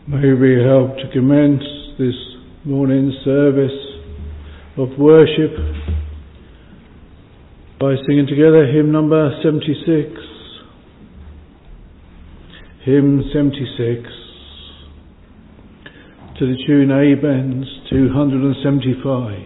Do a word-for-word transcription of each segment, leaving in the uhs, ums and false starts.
May we help to commence this morning's service of worship by singing together hymn number seventy-six. Hymn seventy-six, to the tune A Benz two hundred seventy-five.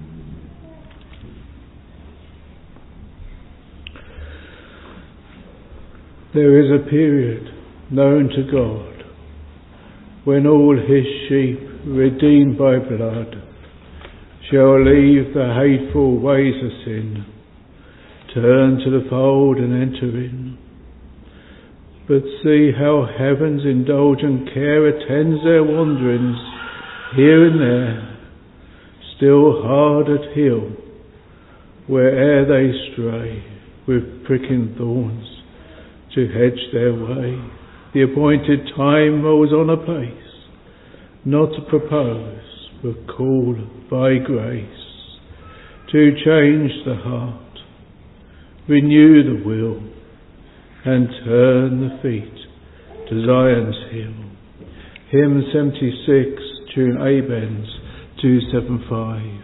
There is a period known to God when all his sheep, redeemed by blood, shall leave the hateful ways of sin, turn to the fold and enter in. But see how heaven's indulgent care attends their wanderings here and there, still hard at heel, where'er they stray, with pricking thorns to hedge their way. The appointed time rolls on apace, not to propose, but called by grace to change the heart, renew the will, and turn the feet to Zion's hill. Hymn seventy-six, tune A Benz two seventy-five.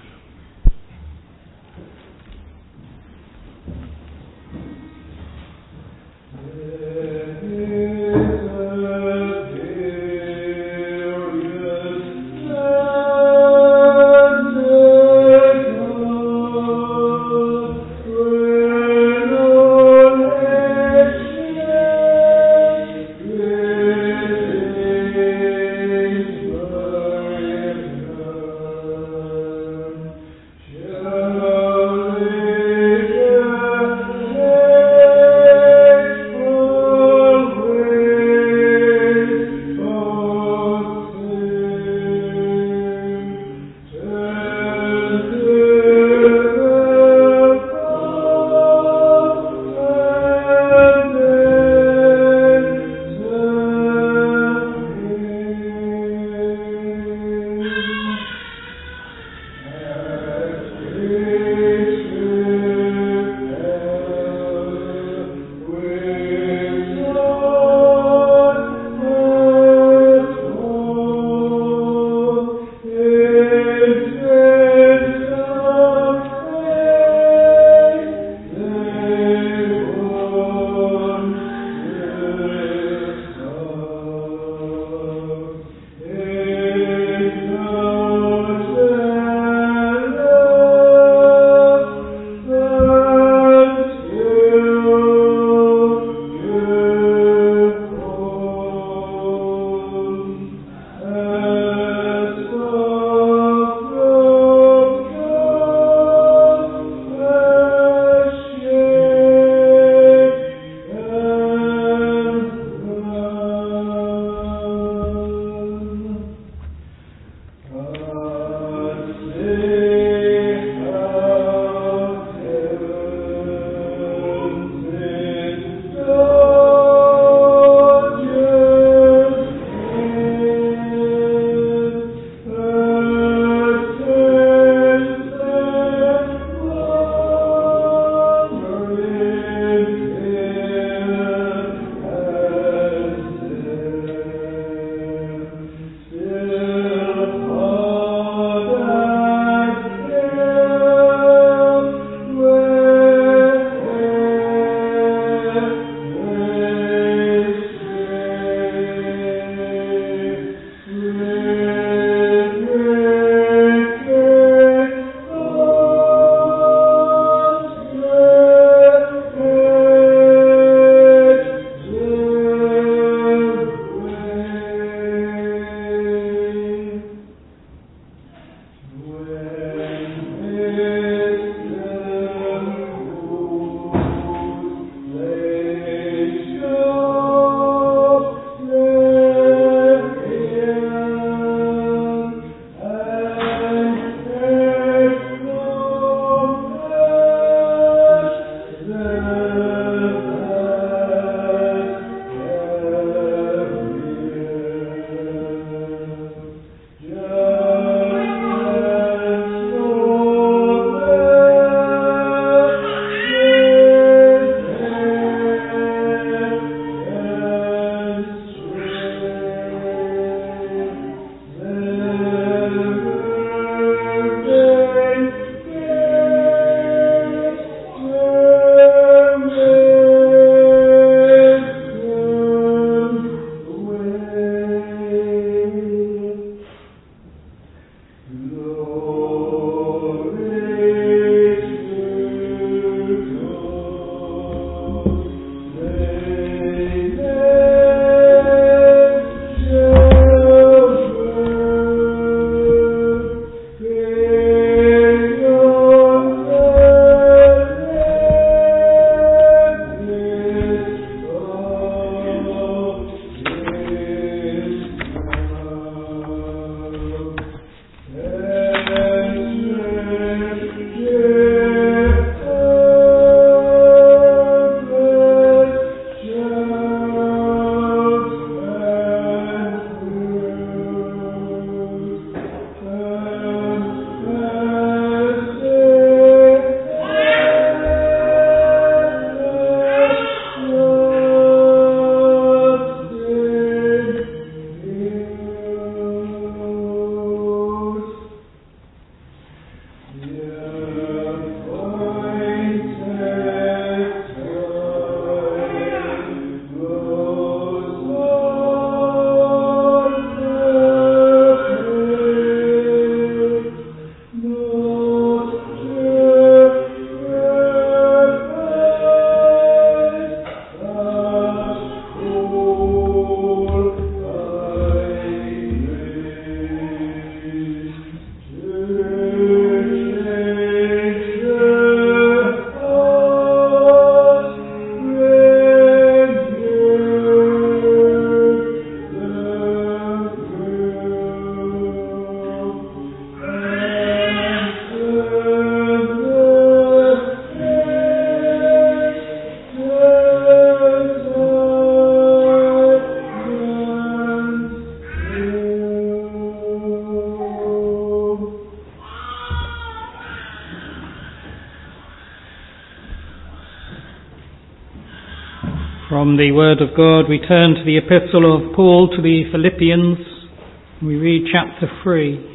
From the Word of God, we turn to the Epistle of Paul to the Philippians. We read chapter three.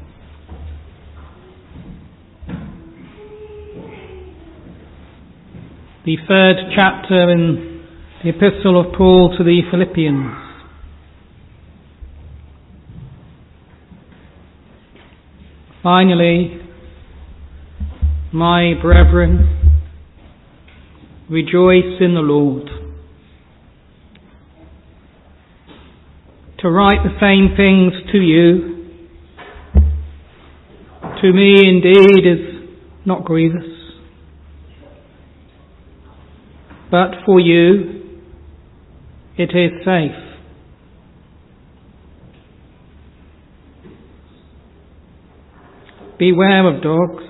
The third chapter in the Epistle of Paul to the Philippians. Finally, my brethren, rejoice in the Lord. To write the same things to you, to me indeed is not grievous, but for you it is safe. Beware of dogs.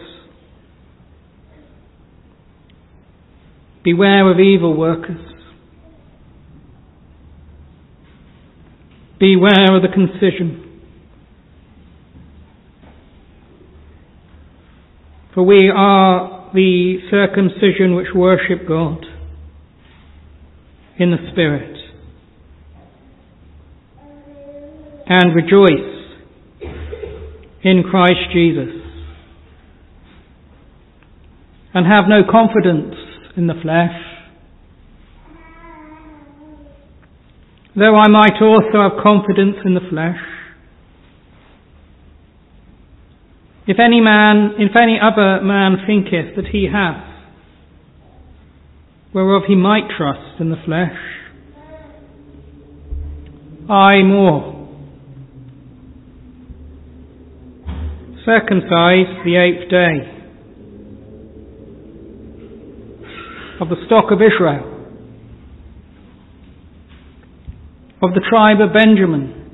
Beware of evil workers. Beware of the concision. For we are the circumcision which worship God in the Spirit and rejoice in Christ Jesus, and have no confidence in the flesh, though I might also have confidence in the flesh. If any man, if any other man thinketh that he hath, whereof he might trust in the flesh, I more. Circumcised the eighth day, of the stock of Israel, of the tribe of Benjamin,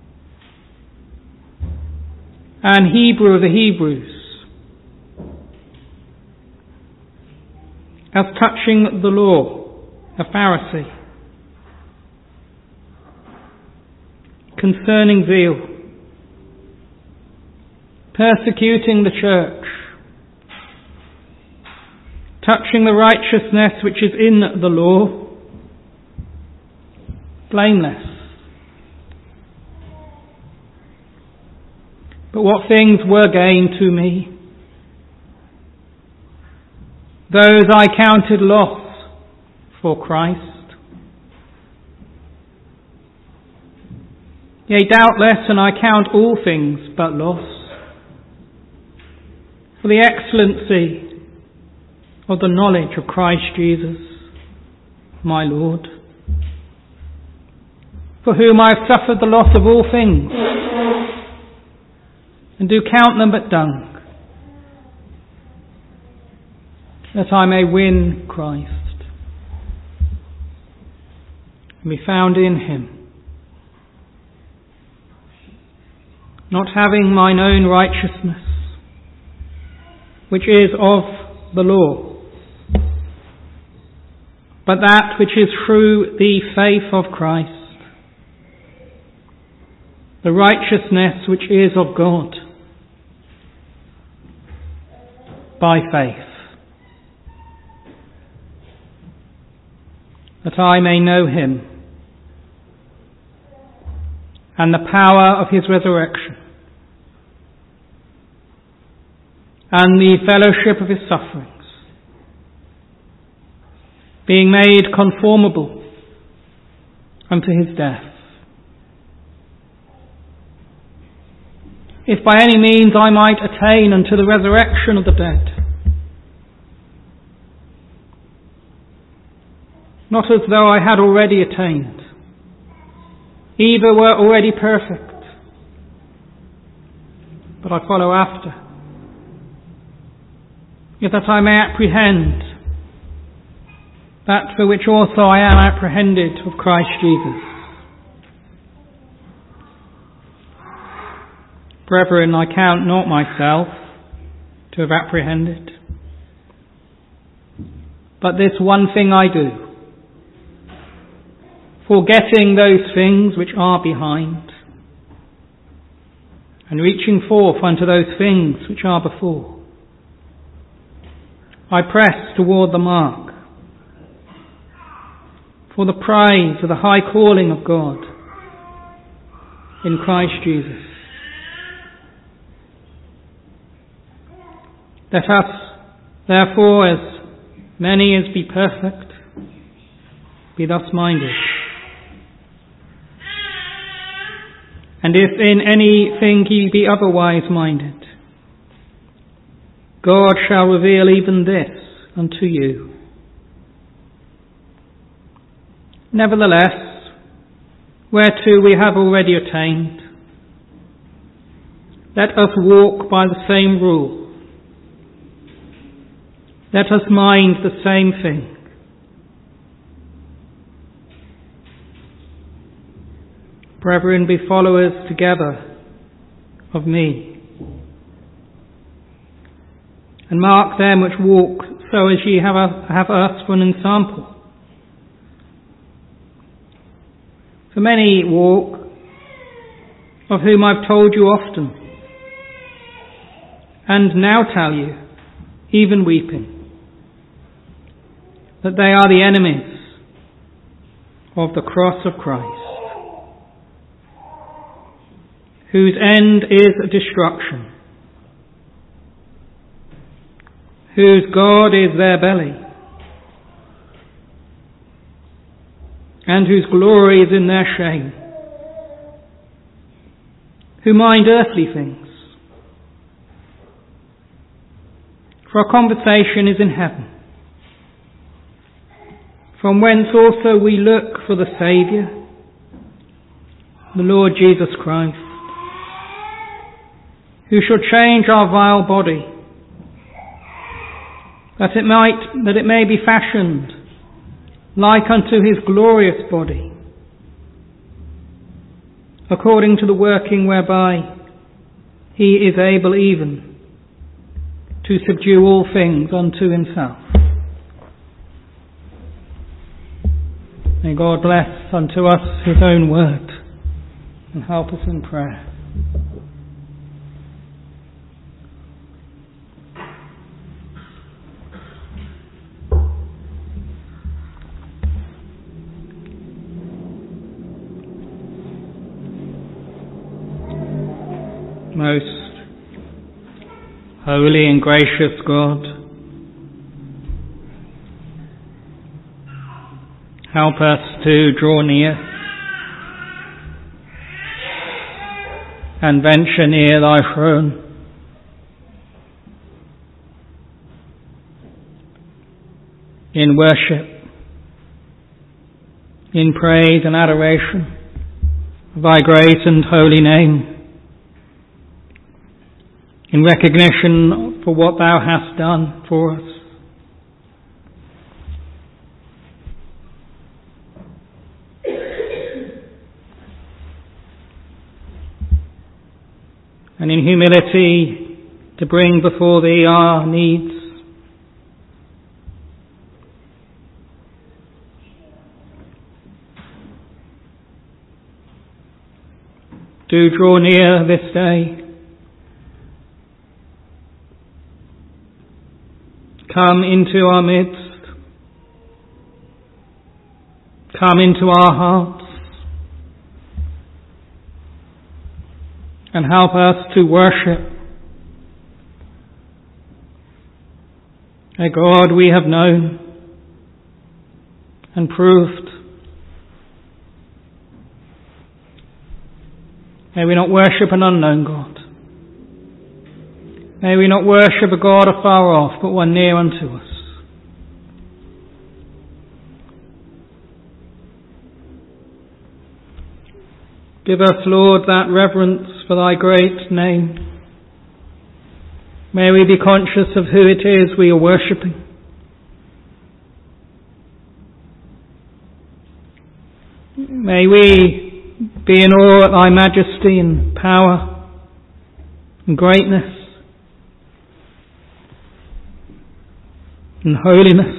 and Hebrew of the Hebrews, as touching the law, a Pharisee, concerning zeal, persecuting the church, touching the righteousness which is in the law, blameless. But what things were gain to me, those I counted loss for Christ. Yea, doubtless, and I count all things but loss, for the excellency of the knowledge of Christ Jesus, my Lord, for whom I have suffered the loss of all things, and do count them but dung, that I may win Christ, and be found in him, not having mine own righteousness, which is of the law, but that which is through the faith of Christ, the righteousness which is of God, by faith, that I may know him, and the power of his resurrection, and the fellowship of his sufferings, being made conformable unto his death, if by any means I might attain unto the resurrection of the dead. Not as though I had already attained, either were already perfect, but I follow after, yet that I may apprehend that for which also I am apprehended of Christ Jesus. Brethren, I count not myself to have apprehended, but this one thing I do, forgetting those things which are behind, and reaching forth unto those things which are before, I press toward the mark for the praise of the high calling of God in Christ Jesus. Let us, therefore, as many as be perfect, be thus minded. And if in anything ye be otherwise minded, God shall reveal even this unto you. Nevertheless, whereto we have already attained, let us walk by the same rule. Let us mind the same thing. Brethren, be followers together of me, and mark them which walk so as ye have, a, have us for an ensample. For many walk, of whom I've told you often, and now tell you, even weeping, that they are the enemies of the cross of Christ, whose end is destruction, whose God is their belly, and whose glory is in their shame, who mind earthly things. For our conversation is in heaven, from whence also we look for the Saviour, the Lord Jesus Christ, who shall change our vile body, that it might, that it may be fashioned like unto his glorious body, according to the working whereby he is able even to subdue all things unto himself. May God bless unto us his own word and help us in prayer. Most holy and gracious God, help us to draw near and venture near thy throne. In worship, in praise and adoration of thy great and holy name, in recognition for what thou hast done for us. And in humility to bring before thee our needs. Do draw near this day. Come into our midst. Come into our hearts. And help us to worship a God we have known and proved. May we not worship an unknown God. May we not worship a God afar off, but one near unto us. Give us, Lord, that reverence for thy great name. May we be conscious of who it is we are worshipping. May we be in awe at thy majesty and power and greatness and holiness.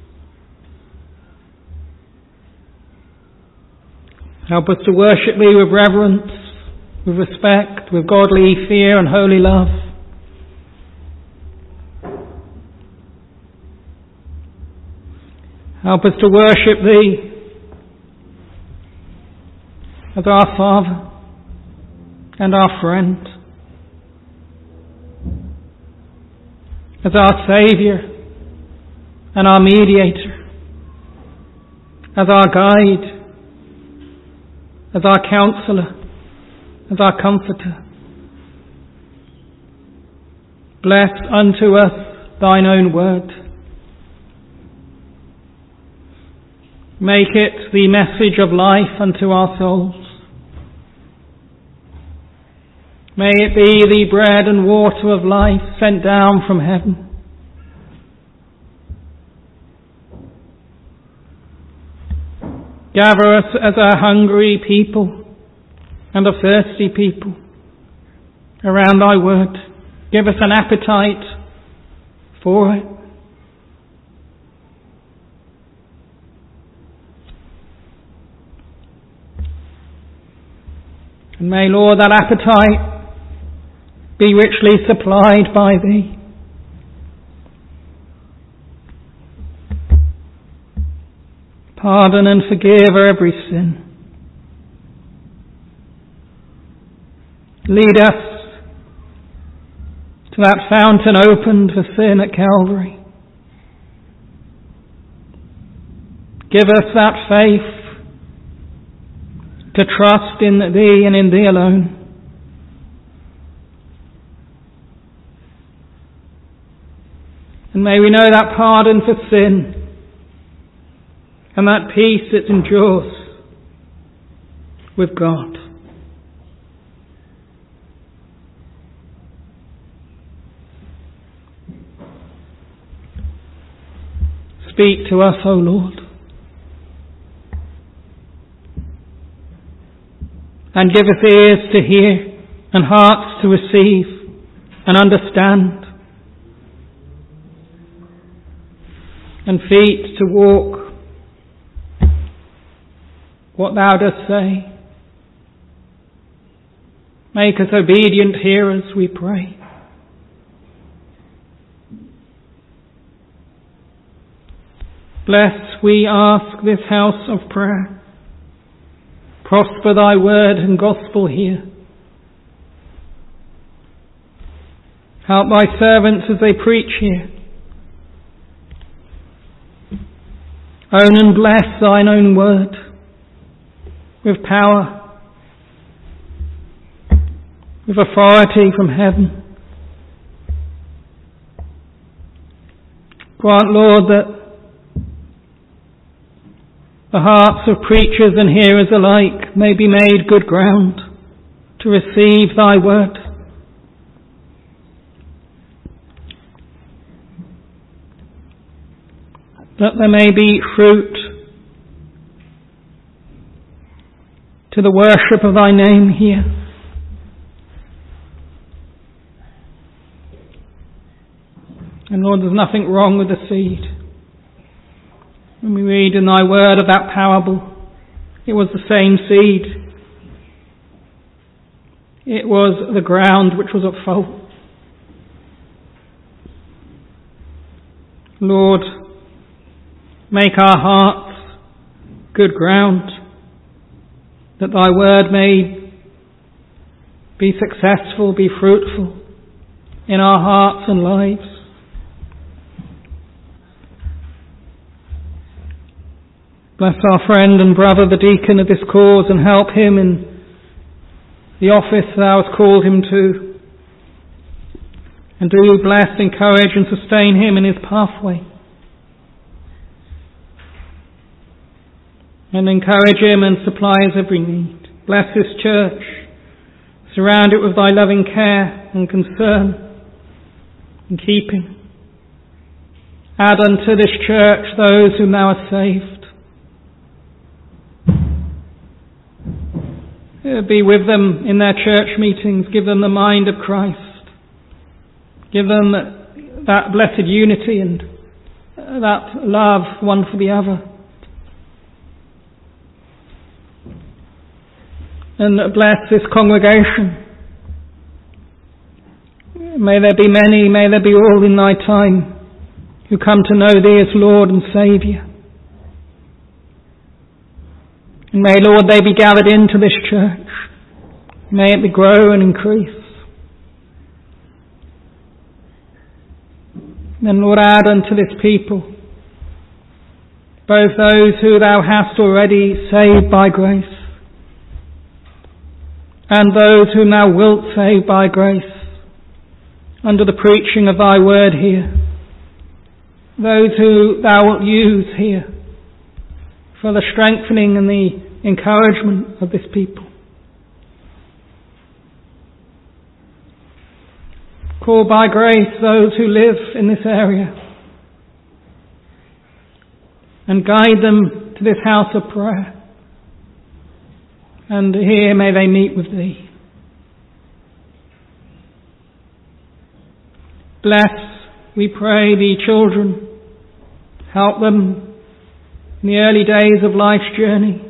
Help us to worship thee with reverence, with respect, with godly fear and holy love. Help us to worship thee as our Father and our friend, as our Saviour and our mediator, as our guide, as our counsellor, as our comforter. Bless unto us thine own word. Make it the message of life unto our souls. May it be the bread and water of life sent down from heaven. Gather us as a hungry people and a thirsty people around thy word. Give us an appetite for it. And may, Lord, that appetite be richly supplied by thee. Pardon and forgive every sin. Lead us to that fountain opened for sin at Calvary. Give us that faith to trust in thee and in thee alone. And may we know that pardon for sin and that peace that endures with God. Speak to us, O Lord, and give us ears to hear and hearts to receive and understand, and feet to walk what thou dost say. Make us obedient hearers, we pray. Bless, we ask, this house of prayer. Prosper thy word and gospel here. Help thy servants as they preach here. Own and bless thine own word with power, with authority from heaven. Grant, Lord, that the hearts of preachers and hearers alike may be made good ground to receive thy word. That there may be fruit to the worship of thy name here. And Lord, there's nothing wrong with the seed. When we read in thy word of that parable, it was the same seed. It was the ground which was at fault. Lord, make our hearts good ground, that thy word may be successful, be fruitful in our hearts and lives. Bless our friend and brother, the deacon of this cause, and help him in the office thou hast called him to. And do bless, encourage and sustain him in his pathway. And encourage him and supply his every need. Bless this church. Surround it with thy loving care and concern and keeping. Add unto this church those whom thou hast saved. Be with them in their church meetings. Give them the mind of Christ. Give them that blessed unity and that love one for the other. And bless this congregation. May there be many, may there be all in thy time who come to know thee as Lord and Saviour. And may, Lord, they be gathered into this church. May it be grow and increase. Then, Lord, add unto this people both those who thou hast already saved by grace and those whom thou wilt save by grace under the preaching of thy word here, those who thou wilt use here for the strengthening and the encouragement of this people. Call by grace those who live in this area and guide them to this house of prayer. And here may they meet with thee. Bless, we pray thee, children. Help them in the early days of life's journey.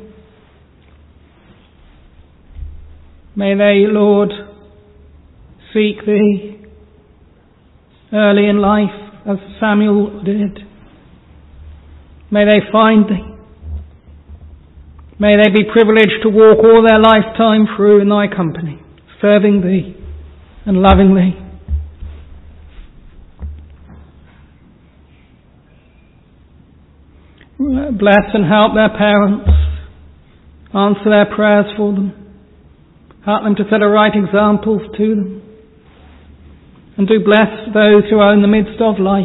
May they, Lord, seek thee early in life as Samuel did. May they find thee. May they be privileged to walk all their lifetime through in thy company, serving thee and loving thee. Bless and help their parents. Answer their prayers for them. Help them to set a right examples to them. And do bless those who are in the midst of life,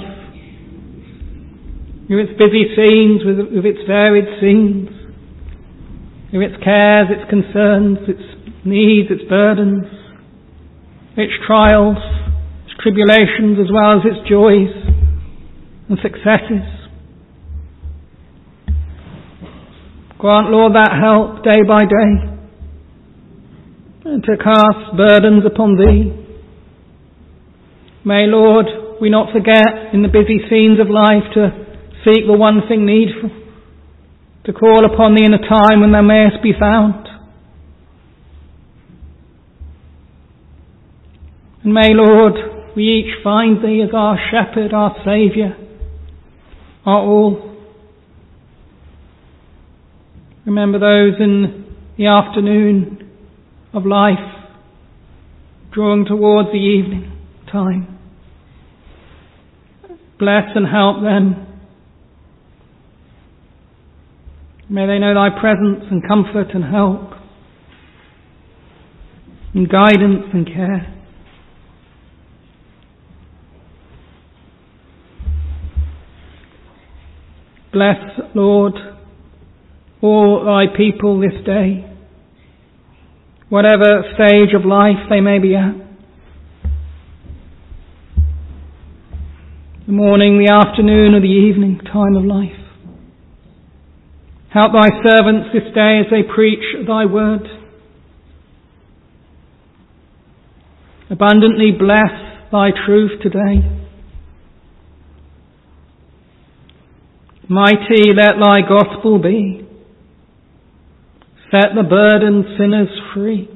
with its busy scenes, with, with its varied scenes, with its cares, its concerns, its needs, its burdens, its trials, its tribulations, as well as its joys and successes. Grant, Lord, that help day by day, and to cast burdens upon thee. May, Lord, we not forget in the busy scenes of life to seek the one thing needful, to call upon thee in a time when thou mayest be found. And may, Lord, we each find thee as our shepherd, our saviour, our all. Remember those in the afternoon of life, drawing towards the evening time. Bless and help them. May they know thy presence and comfort and help and guidance and care. Bless, Lord, all thy people this day, whatever stage of life they may be at. The morning, the afternoon, or the evening time of life. Help thy servants this day as they preach thy word. Abundantly bless thy truth today. Mighty let thy gospel be. Set the burdened sinners free.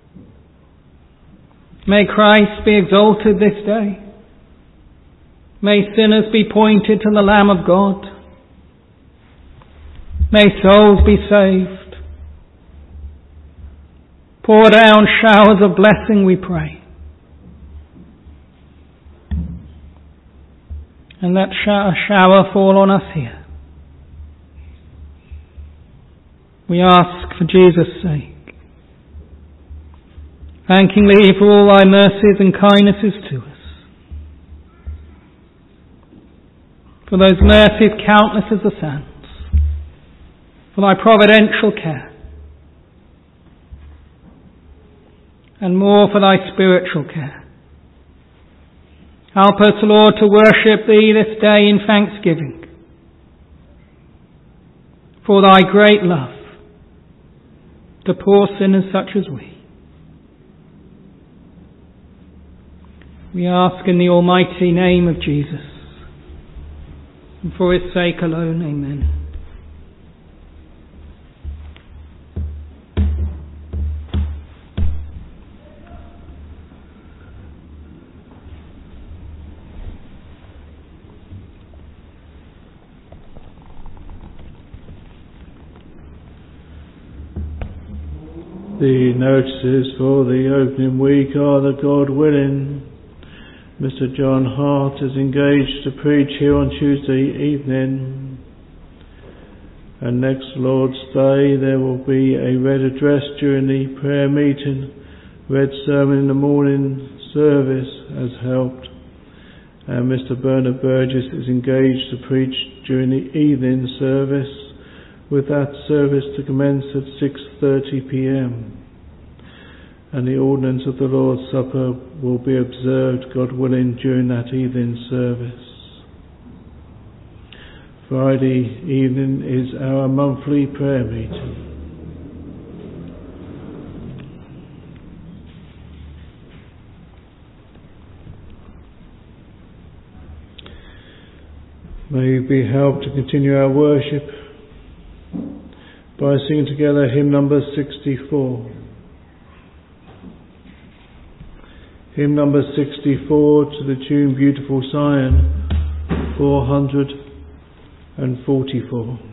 May Christ be exalted this day. May sinners be pointed to the Lamb of God. May souls be saved. Pour down showers of blessing, we pray. And let a shower fall on us here. We ask for Jesus' sake, thanking thee for all thy mercies and kindnesses to us. For those mercies countless as the sands, for thy providential care, and more for thy spiritual care. Help us, Lord, to worship thee this day in thanksgiving for thy great love to poor sinners such as we. We ask in the almighty name of Jesus, and for his sake alone, amen. The notices for the opening week are that, God willing, Mister John Hart is engaged to preach here on Tuesday evening, and next Lord's Day there will be a read address during the prayer meeting, read sermon in the morning service as helped, and Mister Bernard Burgess is engaged to preach during the evening service, with that service to commence at six thirty p m, and the ordinance of the Lord's Supper will be observed, God willing, during that evening service. Friday evening is our monthly prayer meeting. May we be helped to continue our worship by singing together hymn number sixty-four. Hymn number sixty-four to the tune Beautiful Zion, four hundred forty-four.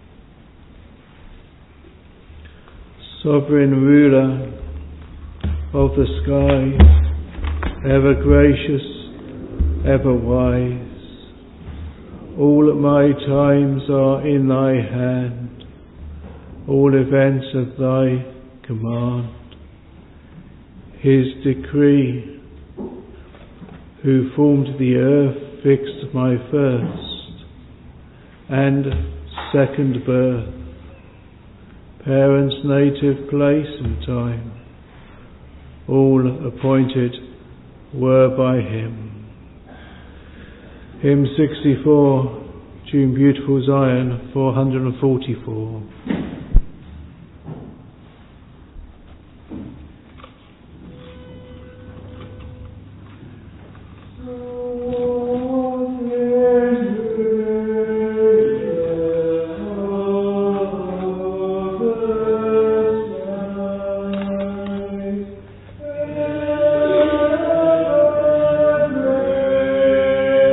Sovereign ruler of the skies, ever gracious, ever wise, all my times are in thy hand, all events of thy command. His decree, who formed the earth, fixed my first and second birth, parents' native place and time, all appointed were by him. Hymn sixty-four, tune Beautiful Zion, four hundred forty-four.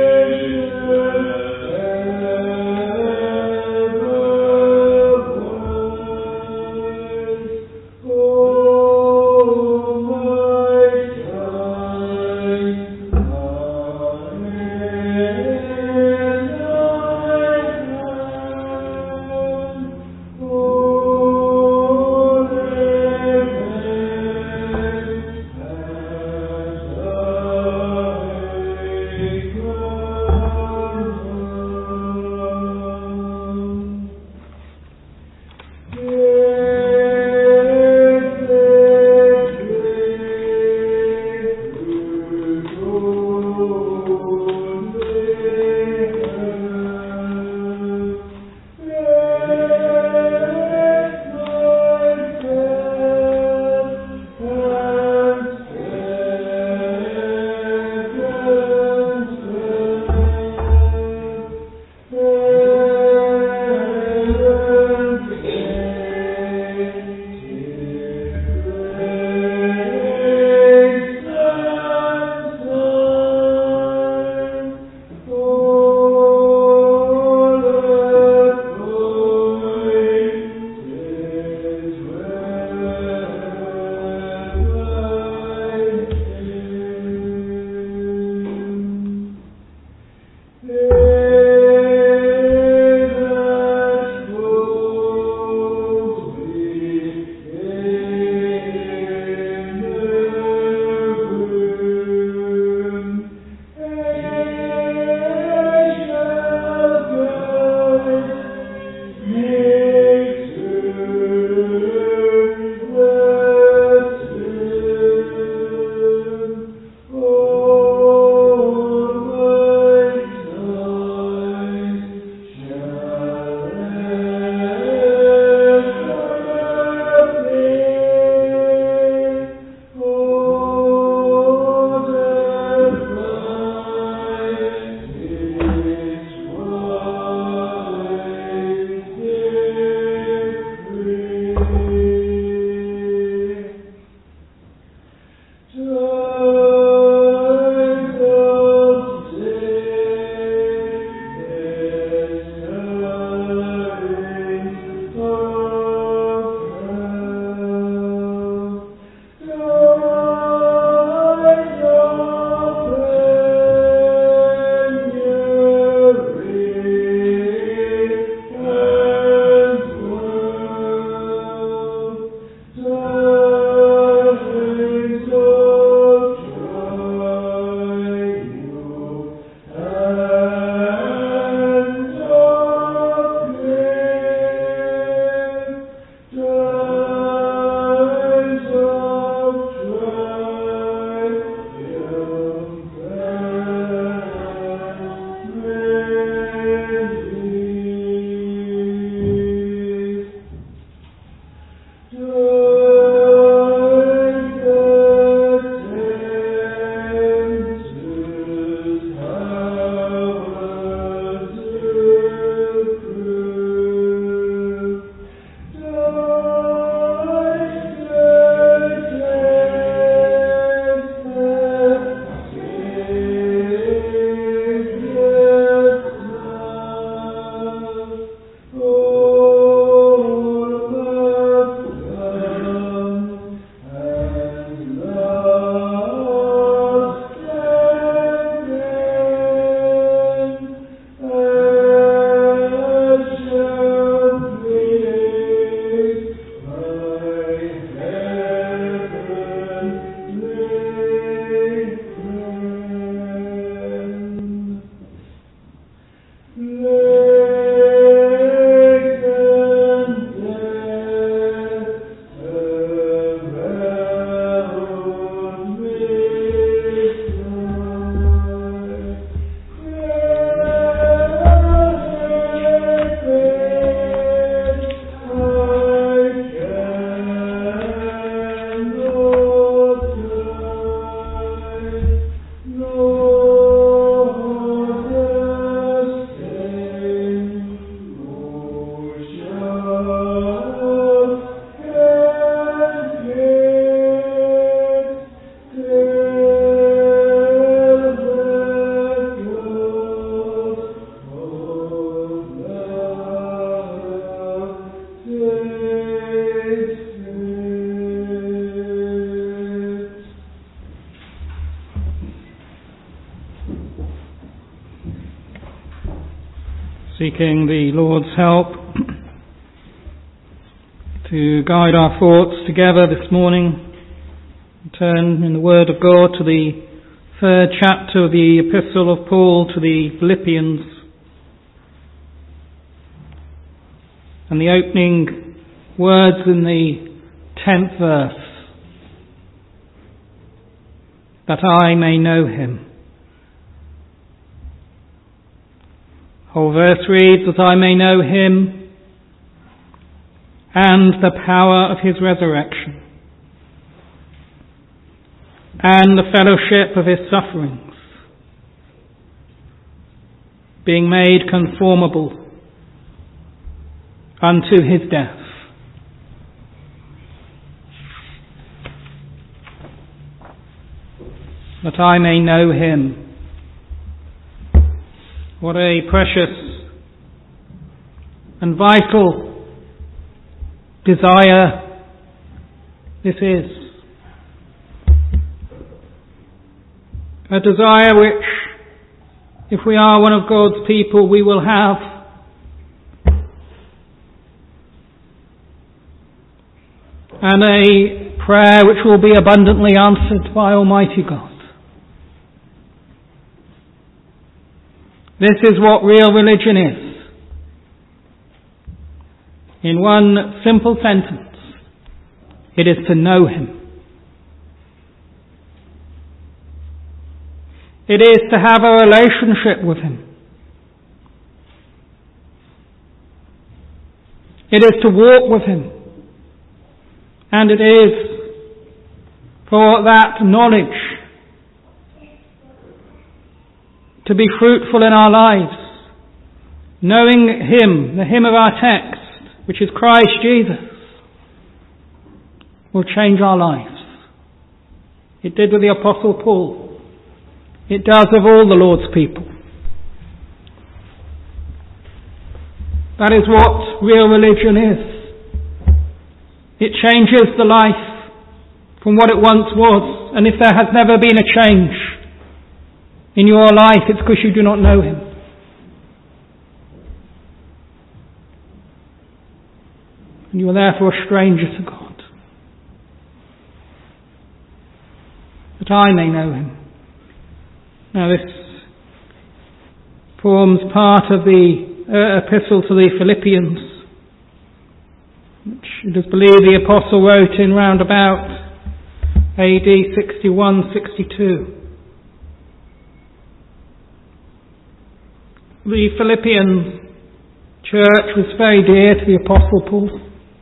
Whoa. seeking the Lord's help to guide our thoughts together this morning. Turn in the Word of God to the third chapter of the Epistle of Paul to the Philippians, and the opening words in the tenth verse, that I may know him. Whole verse reads, that I may know him and the power of his resurrection and the fellowship of his sufferings, being made conformable unto his death. That I may know him. What a precious and vital desire this is. A desire which, if we are one of God's people, we will have. And a prayer which will be abundantly answered by Almighty God. This is what real religion is. In one simple sentence, it is to know him. It is to have a relationship with him. It is to walk with him. And it is for that knowledge to be fruitful in our lives, knowing him, the him of our text, which is Christ Jesus, will change our lives. It did with the Apostle Paul. It does with all the Lord's people. That is what real religion is. It changes the life from what it once was. And if there has never been a change in your life, it's because you do not know him. And you are therefore a stranger to God. That I may know him. Now this forms part of the uh, epistle to the Philippians, which it is believed the apostle wrote in round about A D sixty-one sixty-two. The Philippian church was very dear to the Apostle Paul.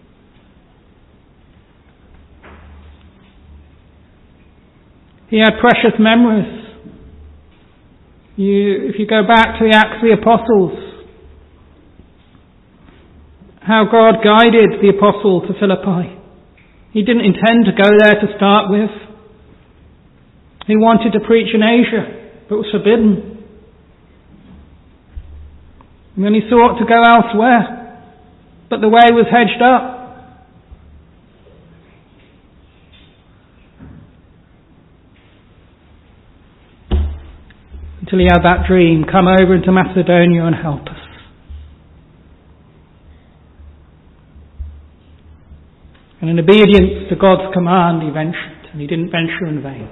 He had precious memories. You, if you go back to the Acts of the Apostles, how God guided the apostle to Philippi. He didn't intend to go there to start with. He wanted to preach in Asia, but was forbidden. And then he sought to go elsewhere, but the way was hedged up. Until he had that dream, come over into Macedonia and help us. And in obedience to God's command, he ventured, and he didn't venture in vain.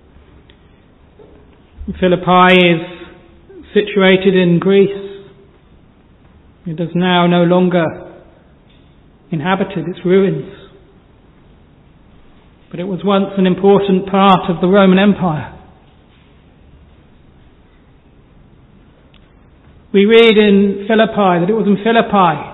Philippi is situated in Greece. It is now no longer inhabited, it's ruins. But it was once an important part of the Roman Empire. We read in Philippi that it was in Philippi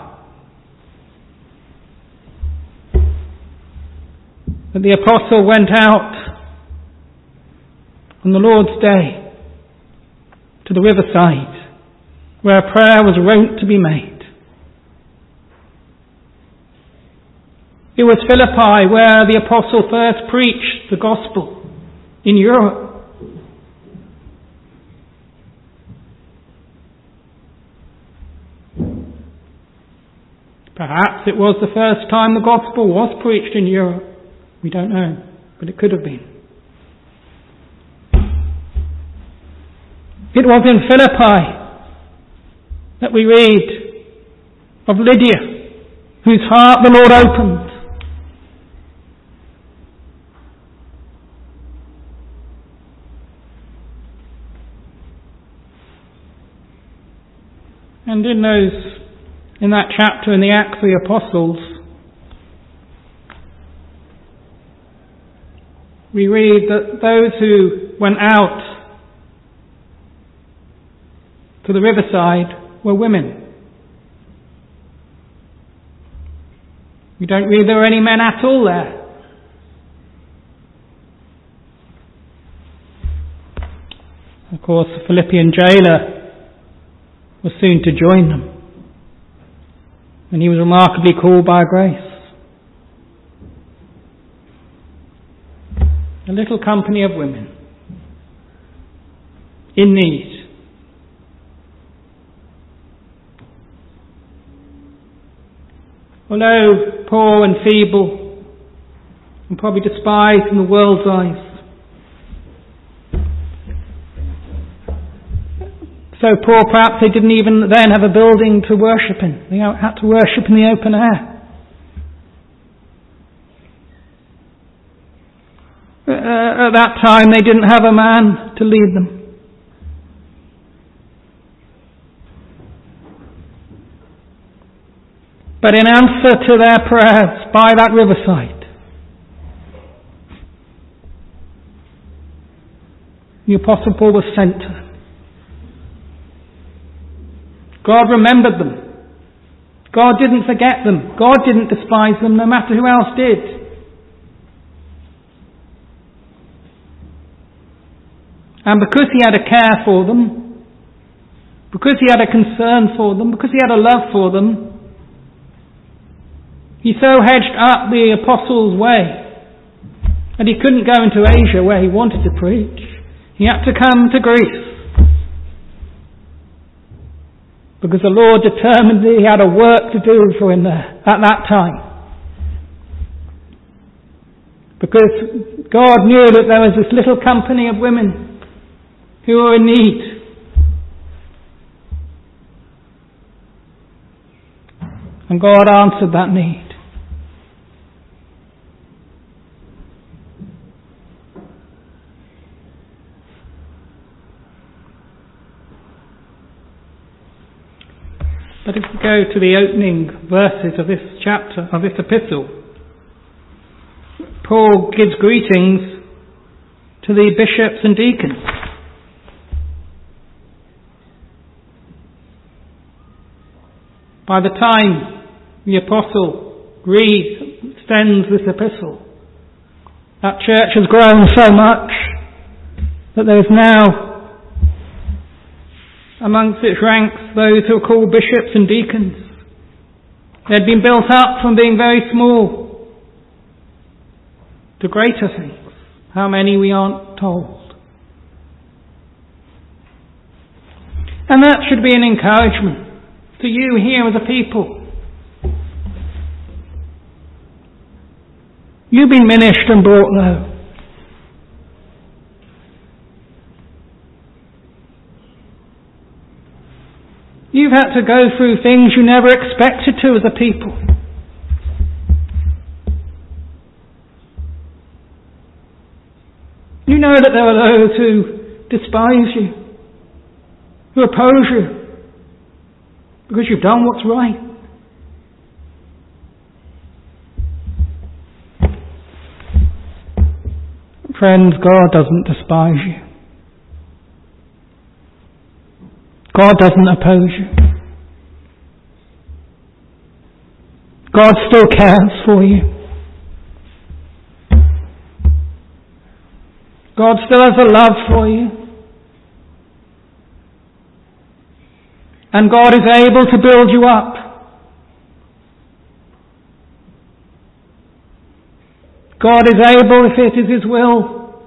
that the apostle went out on the Lord's day to the riverside where a prayer was wont to be made. It was Philippi where the apostle first preached the gospel in Europe. Perhaps it was the first time the gospel was preached in Europe. We don't know, but it could have been. It was in Philippi that we read of Lydia, whose heart the Lord opened. And in those, in that chapter in the Acts of the Apostles, we read that those who went out to the riverside were women. We don't read there were any men at all there. Of course, the Philippian jailer was soon to join them, and he was remarkably called by grace. A little company of women in need. Although poor and feeble and probably despised in the world's eyes, so poor perhaps they didn't even then have a building to worship in. They had to worship in the open air. Uh, at that time they didn't have a man to lead them. But in answer to their prayers by that riverside, the Apostle Paul was sent to them. God remembered them. God didn't forget them. God didn't despise them, no matter who else did. And because he had a care for them, because he had a concern for them, because he had a love for them, he so hedged up the apostles' way that he couldn't go into Asia where he wanted to preach. He had to come to Greece, because the Lord determined that he had a work to do for him there at that time. Because God knew that there was this little company of women who were in need. And God answered that need. But if we go to the opening verses of this chapter, of this epistle, Paul gives greetings to the bishops and deacons. By the time the apostle reads, sends this epistle, that church has grown so much that there is now amongst its ranks those who are called bishops and deacons. They had been built up from being very small to greater things. How many we aren't told. And that should be an encouragement to you here as a people. You've been minished and brought low. You've had to go through things you never expected to as a people. You know that there are those who despise you, who oppose you, because you've done what's right. Friends, God doesn't despise you. God doesn't oppose you. God still cares for you. God still has a love for you. And God is able to build you up. God is able, if it is His will,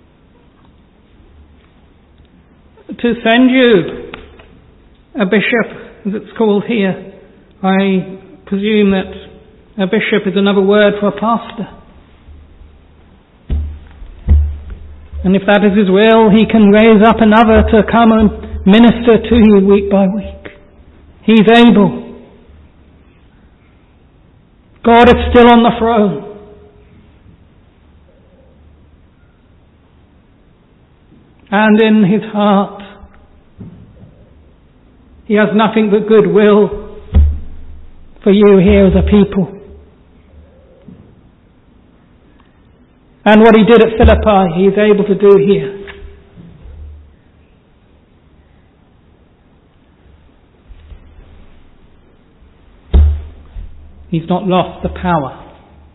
to send you a bishop, as it's called here. I presume that a bishop is another word for a pastor. And if that is His will, He can raise up another to come and minister to you week by week. He's able. God is still on the throne. And in his heart, he has nothing but goodwill for you here as a people. And what he did at Philippi, he is able to do here. He's not lost the power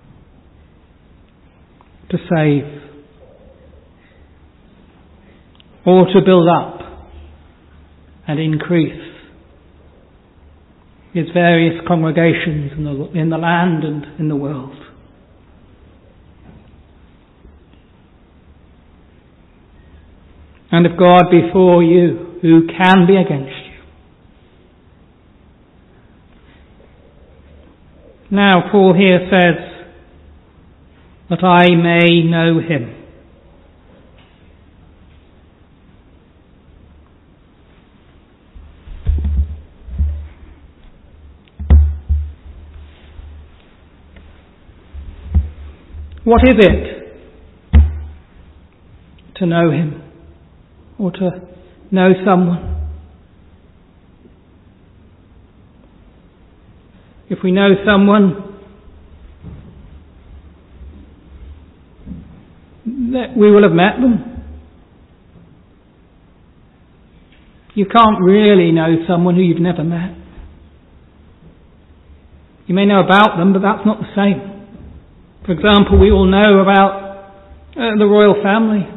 to save or to build up and increase his various congregations in the, in the land and in the world. And if God be for you, who can be against you? Now, Paul here says that I may know him. What is it to know him or to know someone? If we know someone, that we will have met them. You can't really know someone who you've never met. You may know about them, but that's not the same. For example, we all know about uh, the royal family.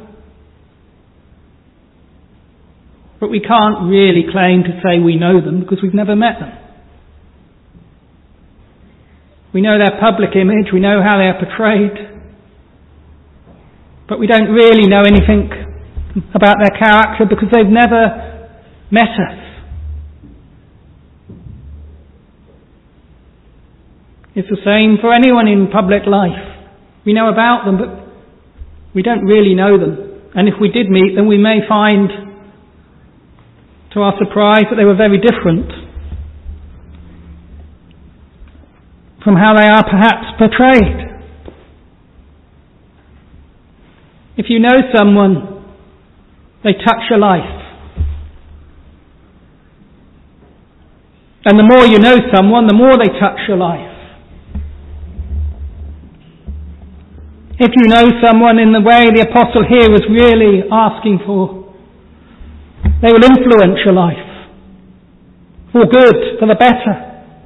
But we can't really claim to say we know them because we've never met them. We know their public image, we know how they are portrayed, but we don't really know anything about their character because they've never met us. It's the same for anyone in public life. We know about them, but we don't really know them. And if we did meet them, we may find, to our surprise, that they were very different from how they are perhaps portrayed. If you know someone, they touch your life. And the more you know someone, the more they touch your life. If you know someone in the way the apostle here was really asking for, they will influence your life for good, for the better.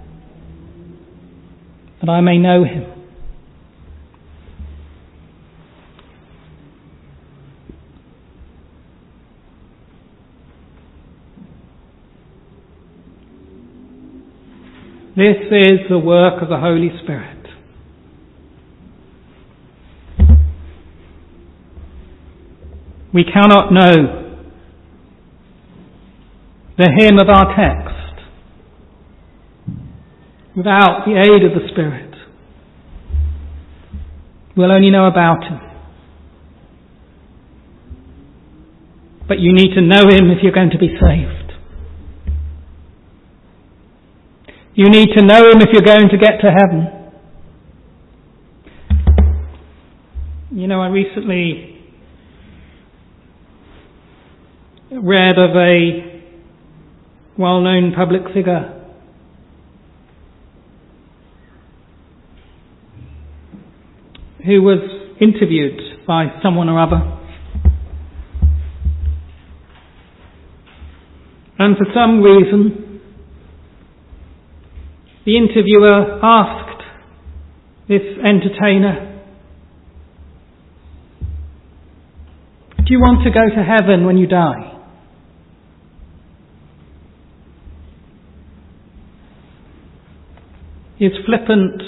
That I may know him. This is the work of the Holy Spirit. We cannot know the hymn of our text without the aid of the Spirit. We'll only know about him. But you need to know him if you're going to be saved. You need to know him if you're going to get to heaven. You know, I recently read of a well-known public figure who was interviewed by someone or other. And for some reason, the interviewer asked this entertainer, "Do you want to go to heaven when you die?" His flippant,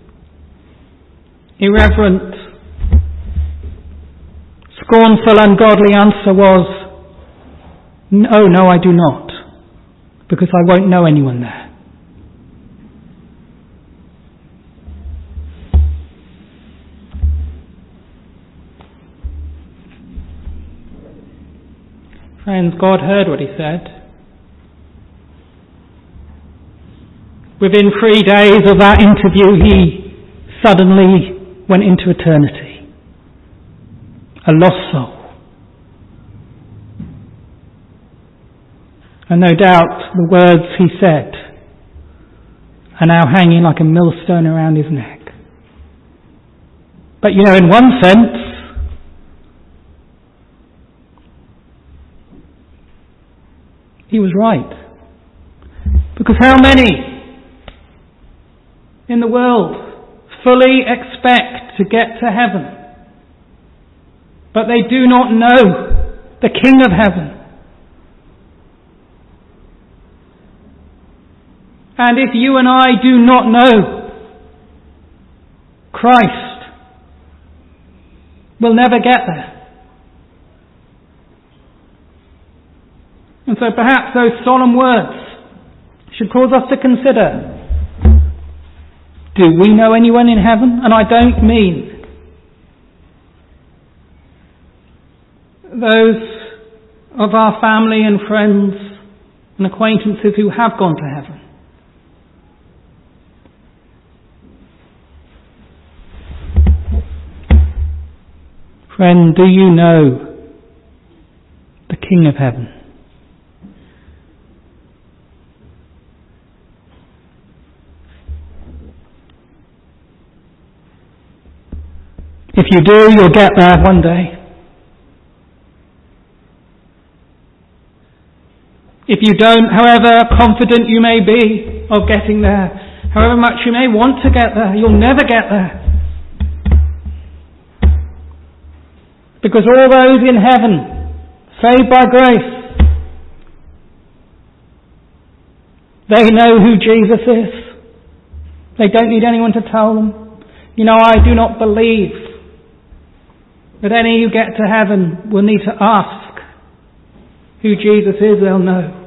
irreverent, scornful, ungodly answer was, "No, no, I do not, because I won't know anyone there." Friends, God heard what he said. within three days of that interview, he suddenly went into eternity. A lost soul. And no doubt the words he said are now hanging like a millstone around his neck. But you know, in one sense, he was right. Because how many in the world fully expect to get to heaven, but they do not know the King of heaven? And if you and I do not know Christ, we'll never get there. And so perhaps those solemn words should cause us to consider, do we know anyone in heaven? And I don't mean those of our family and friends and acquaintances who have gone to heaven. Friend, do you know the King of heaven? If you do, you'll get there one day. If you don't, however confident you may be of getting there, however much you may want to get there, you'll never get there. Because all those in heaven, saved by grace, they know who Jesus is. They don't need anyone to tell them. You know, I do not believe that any who get to heaven will need to ask who Jesus is. They'll know.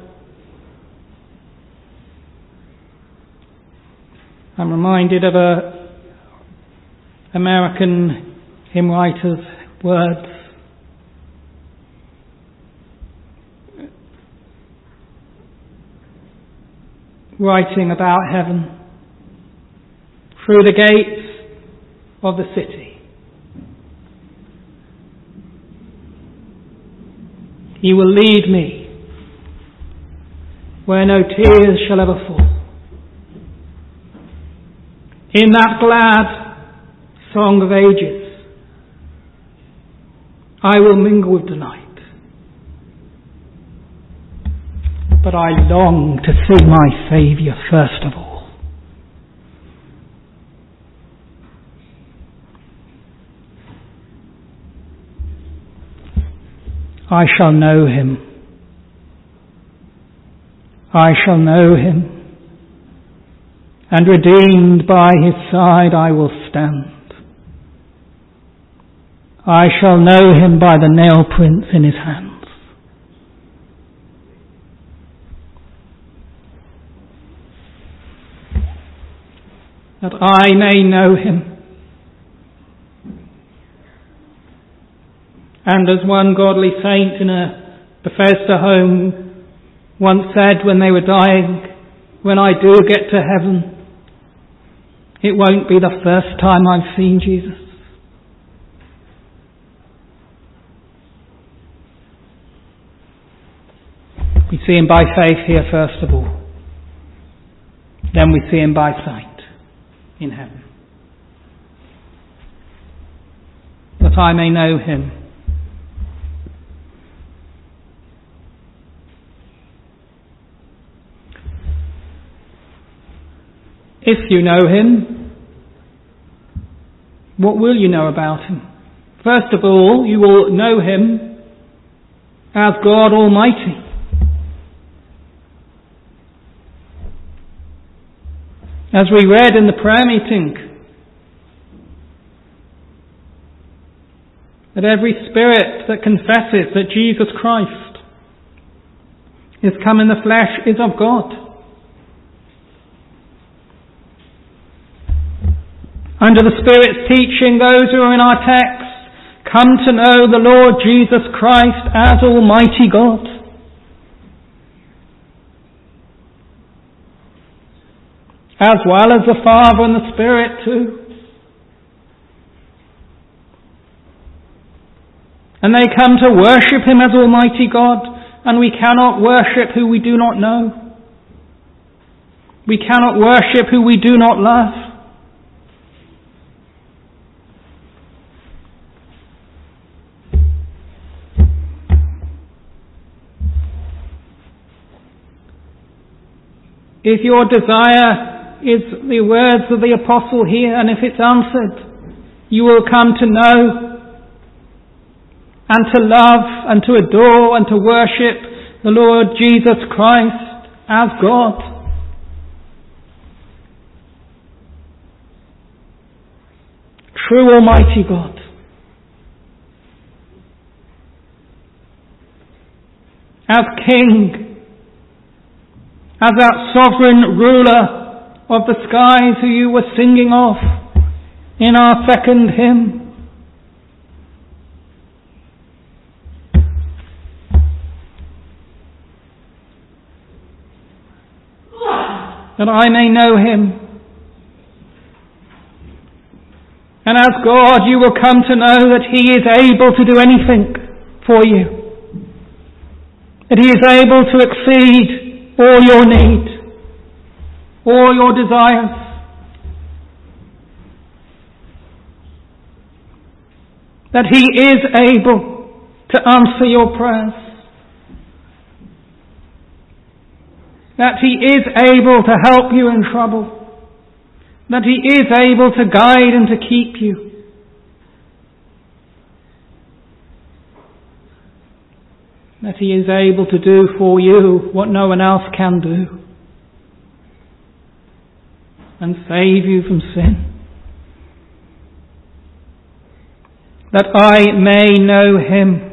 I'm reminded of a American hymn writer's words. Writing about heaven. Through the gates of the city, He will lead me where no tears shall ever fall. In that glad song of ages, I will mingle with delight. But I long to see my Saviour first of all. I shall know Him. I shall know Him. And redeemed by His side I will stand. I shall know Him by the nail prints in His hands. That I may know Him. And as one godly saint in a Bethesda home once said when they were dying, when I do get to heaven, it won't be the first time I've seen Jesus. We see Him by faith here first of all. Then we see Him by sight in heaven. That I may know Him. If you know Him, what will you know about Him? First of all, you will know Him as God Almighty. As we read in the prayer meeting, that every spirit that confesses that Jesus Christ is come in the flesh is of God. Under the Spirit's teaching, those who are in our text come to know the Lord Jesus Christ as Almighty God. as well as the Father and the Spirit too. And they come to worship him as Almighty God, and we cannot worship who we do not know. We cannot worship who we do not love. If your desire is the words of the apostle here, and if it's answered, you will come to know and to love and to adore and to worship the Lord Jesus Christ as God. True Almighty God. As King, as that sovereign ruler of the skies who you were singing of in our second hymn. That I may know him. And as God, you will come to know that he is able to do anything for you. That he is able to exceed all your need, all your desires. That he is able to answer your prayers. That he is able to help you in trouble. That he is able to guide and to keep you. That he is able to do for you what no one else can do. And save you from sin. That I may know him.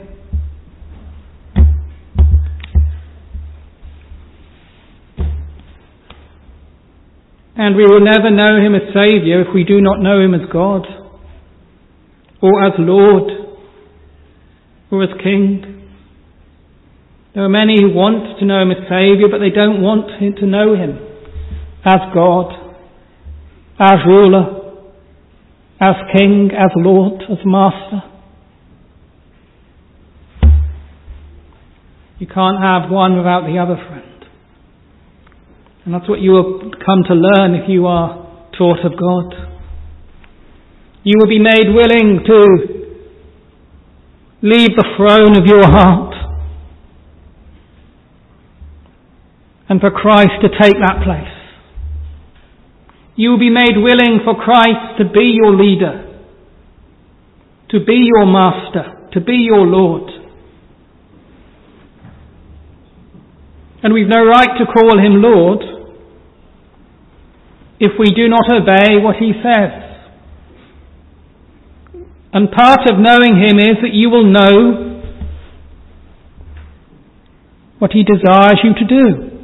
And we will never know him as Saviour if we do not know him as God, or as Lord, or as King. There are many who want to know him as Saviour, but they don't want to know him as God, as ruler, as King, as Lord, as Master. You can't have one without the other, friend. And that's what you will come to learn if you are taught of God. You will be made willing to leave the throne of your heart and for Christ to take that place. You will be made willing for Christ to be your leader, to be your master, to be your Lord. And we've no right to call him Lord if we do not obey what he says. And part of knowing him is that you will know what he desires you to do.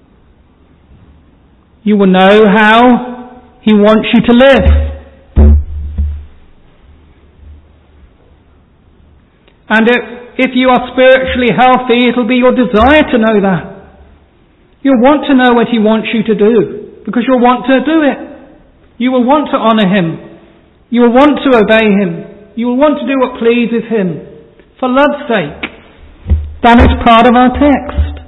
You will know how he wants you to live. And if, if you are spiritually healthy, it'll be your desire to know that. You'll want to know what he wants you to do, because you'll want to do it. You will want to honour him. You will want to obey him. You will want to do what pleases him, for love's sake. That is part of our text.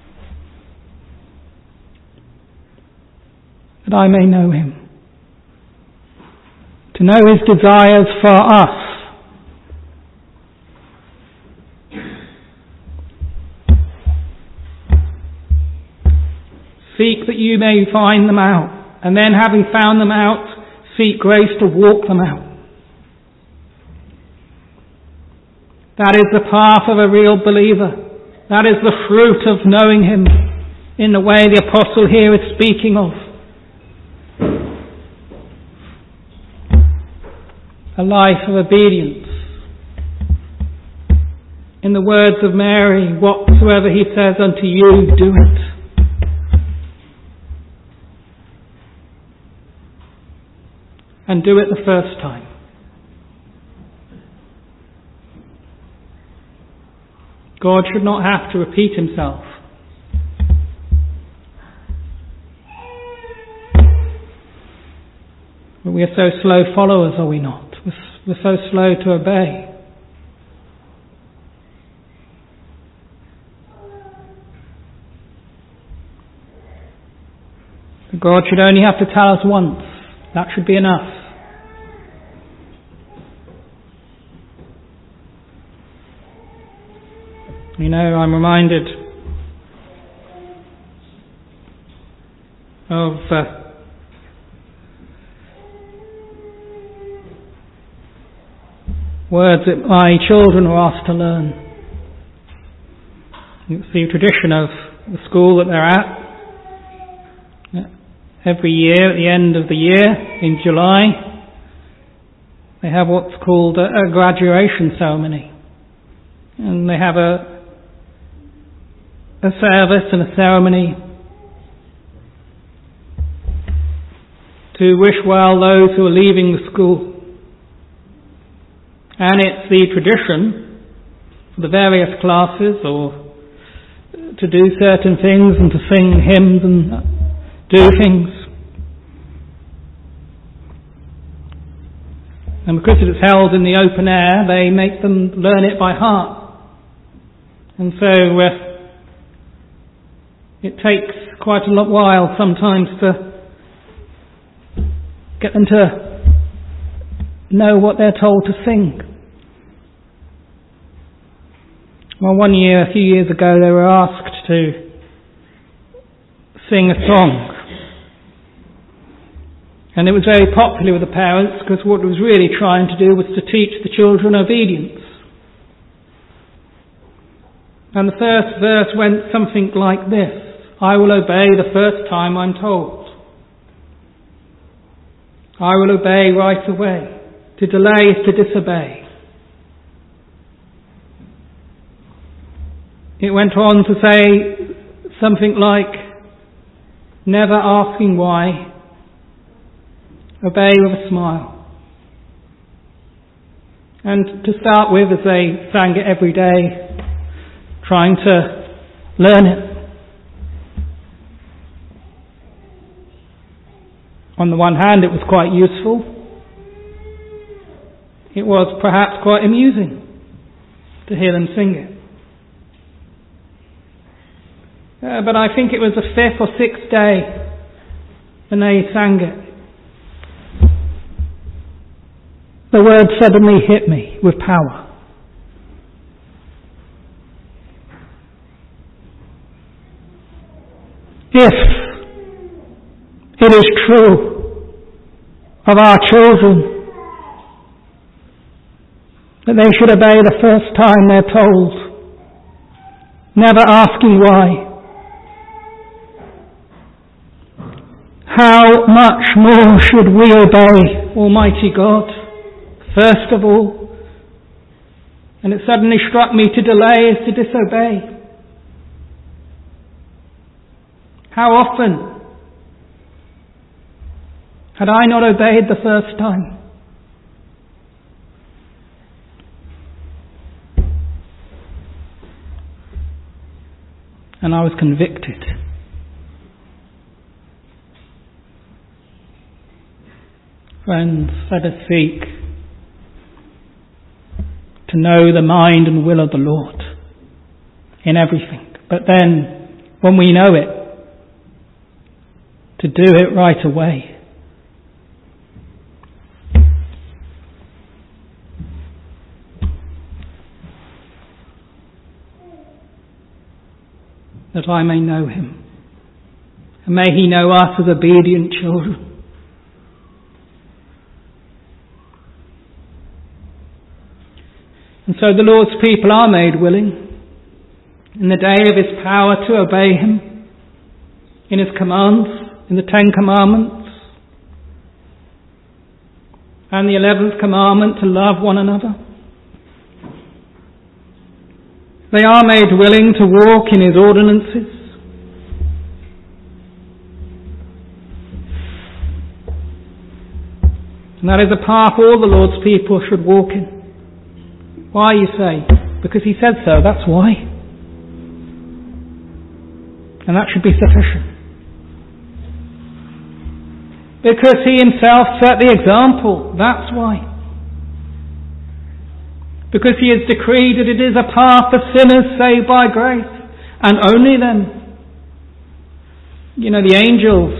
That I may know him. To know his desires for us. Seek that you may find them out, and then having found them out, seek grace to walk them out. That is the path of a real believer. That is the fruit of knowing him in the way the apostle here is speaking of. A life of obedience. In the words of Mary, whatsoever he says unto you, do it. And do it the first time. God should not have to repeat himself. We are so slow followers, are we not? We're, we're so slow to obey. God should only have to tell us once. That should be enough. You know, I'm reminded of uh, words that my children were asked to learn. It's the tradition of the school that they're at. Every year, at the end of the year, in July, they have what's called a, a graduation ceremony. And they have a, a service and a ceremony to wish well those who are leaving the school. And it's the tradition for the various classes or to do certain things and to sing hymns and do things. And because it is held in the open air, they make them learn it by heart. And so uh, it takes quite a lot while sometimes to get them to know what they're told to sing. Well, one year, a few years ago, they were asked to sing a song. And it was very popular with the parents because what it was really trying to do was to teach the children obedience. And the first verse went something like this: I will obey the first time I'm told. I will obey right away. To delay is to disobey. It went on to say something like, never asking why, obey with a smile. And to start with, as they sang it every day, trying to learn it. On the one hand, it was quite useful. It was perhaps quite amusing to hear them sing it. Uh, but I think it was the fifth or sixth day when they sang it. The word suddenly hit me with power. If it is true of our children that they should obey the first time they're told, never asking why, how much more should we obey Almighty God? First of all, and it suddenly struck me, to delay is to disobey. How often had I not obeyed the first time? And I was convicted. Friends, let us seek to know the mind and will of the Lord in everything. But then, when we know it, to do it right away. That I may know him, and may he know us as obedient children. And so the Lord's people are made willing in the day of his power to obey him, in his commands, in the Ten Commandments, and the eleventh commandment to love one another. They are made willing to walk in his ordinances. And that is a path all the Lord's people should walk in. Why, you say? Because he said so, that's why. And that should be sufficient. Because he himself set the example. That's why. Because he has decreed that it is a path for sinners saved by grace. And only then. You know, the angels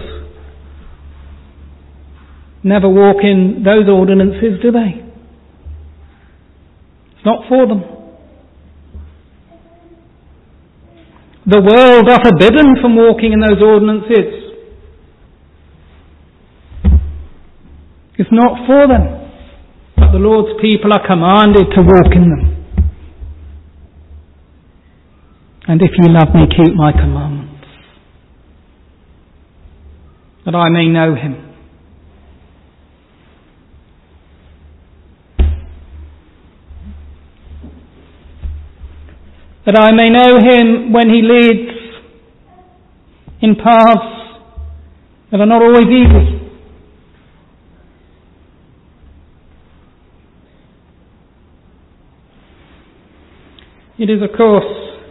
never walk in those ordinances, do they? It's not for them. The world are forbidden from walking in those ordinances. It's not for them. But the Lord's people are commanded to walk in them. And if you love me, keep my commandments, that I may know him. That I may know him when he leads in paths that are not always easy. It is, of course,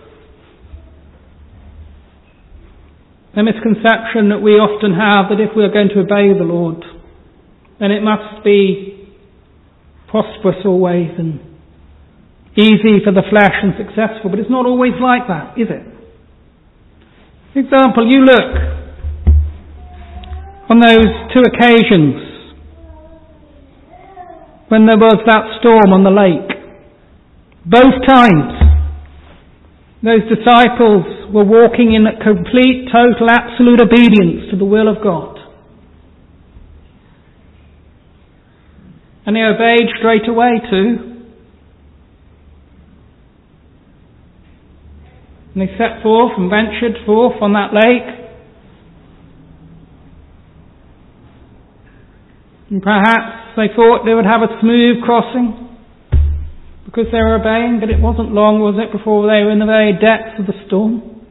a misconception that we often have that if we are going to obey the Lord, then it must be prosperous always and easy for the flesh and successful. But it's not always like that, is it? For example, you look on those two occasions when there was that storm on the lake. Both times those disciples were walking in complete, total, absolute obedience to the will of God. And they obeyed straight away too. And they set forth and ventured forth on that lake. And perhaps they thought they would have a smooth crossing because they were obeying, but it wasn't long, was it, before they were in the very depths of the storm?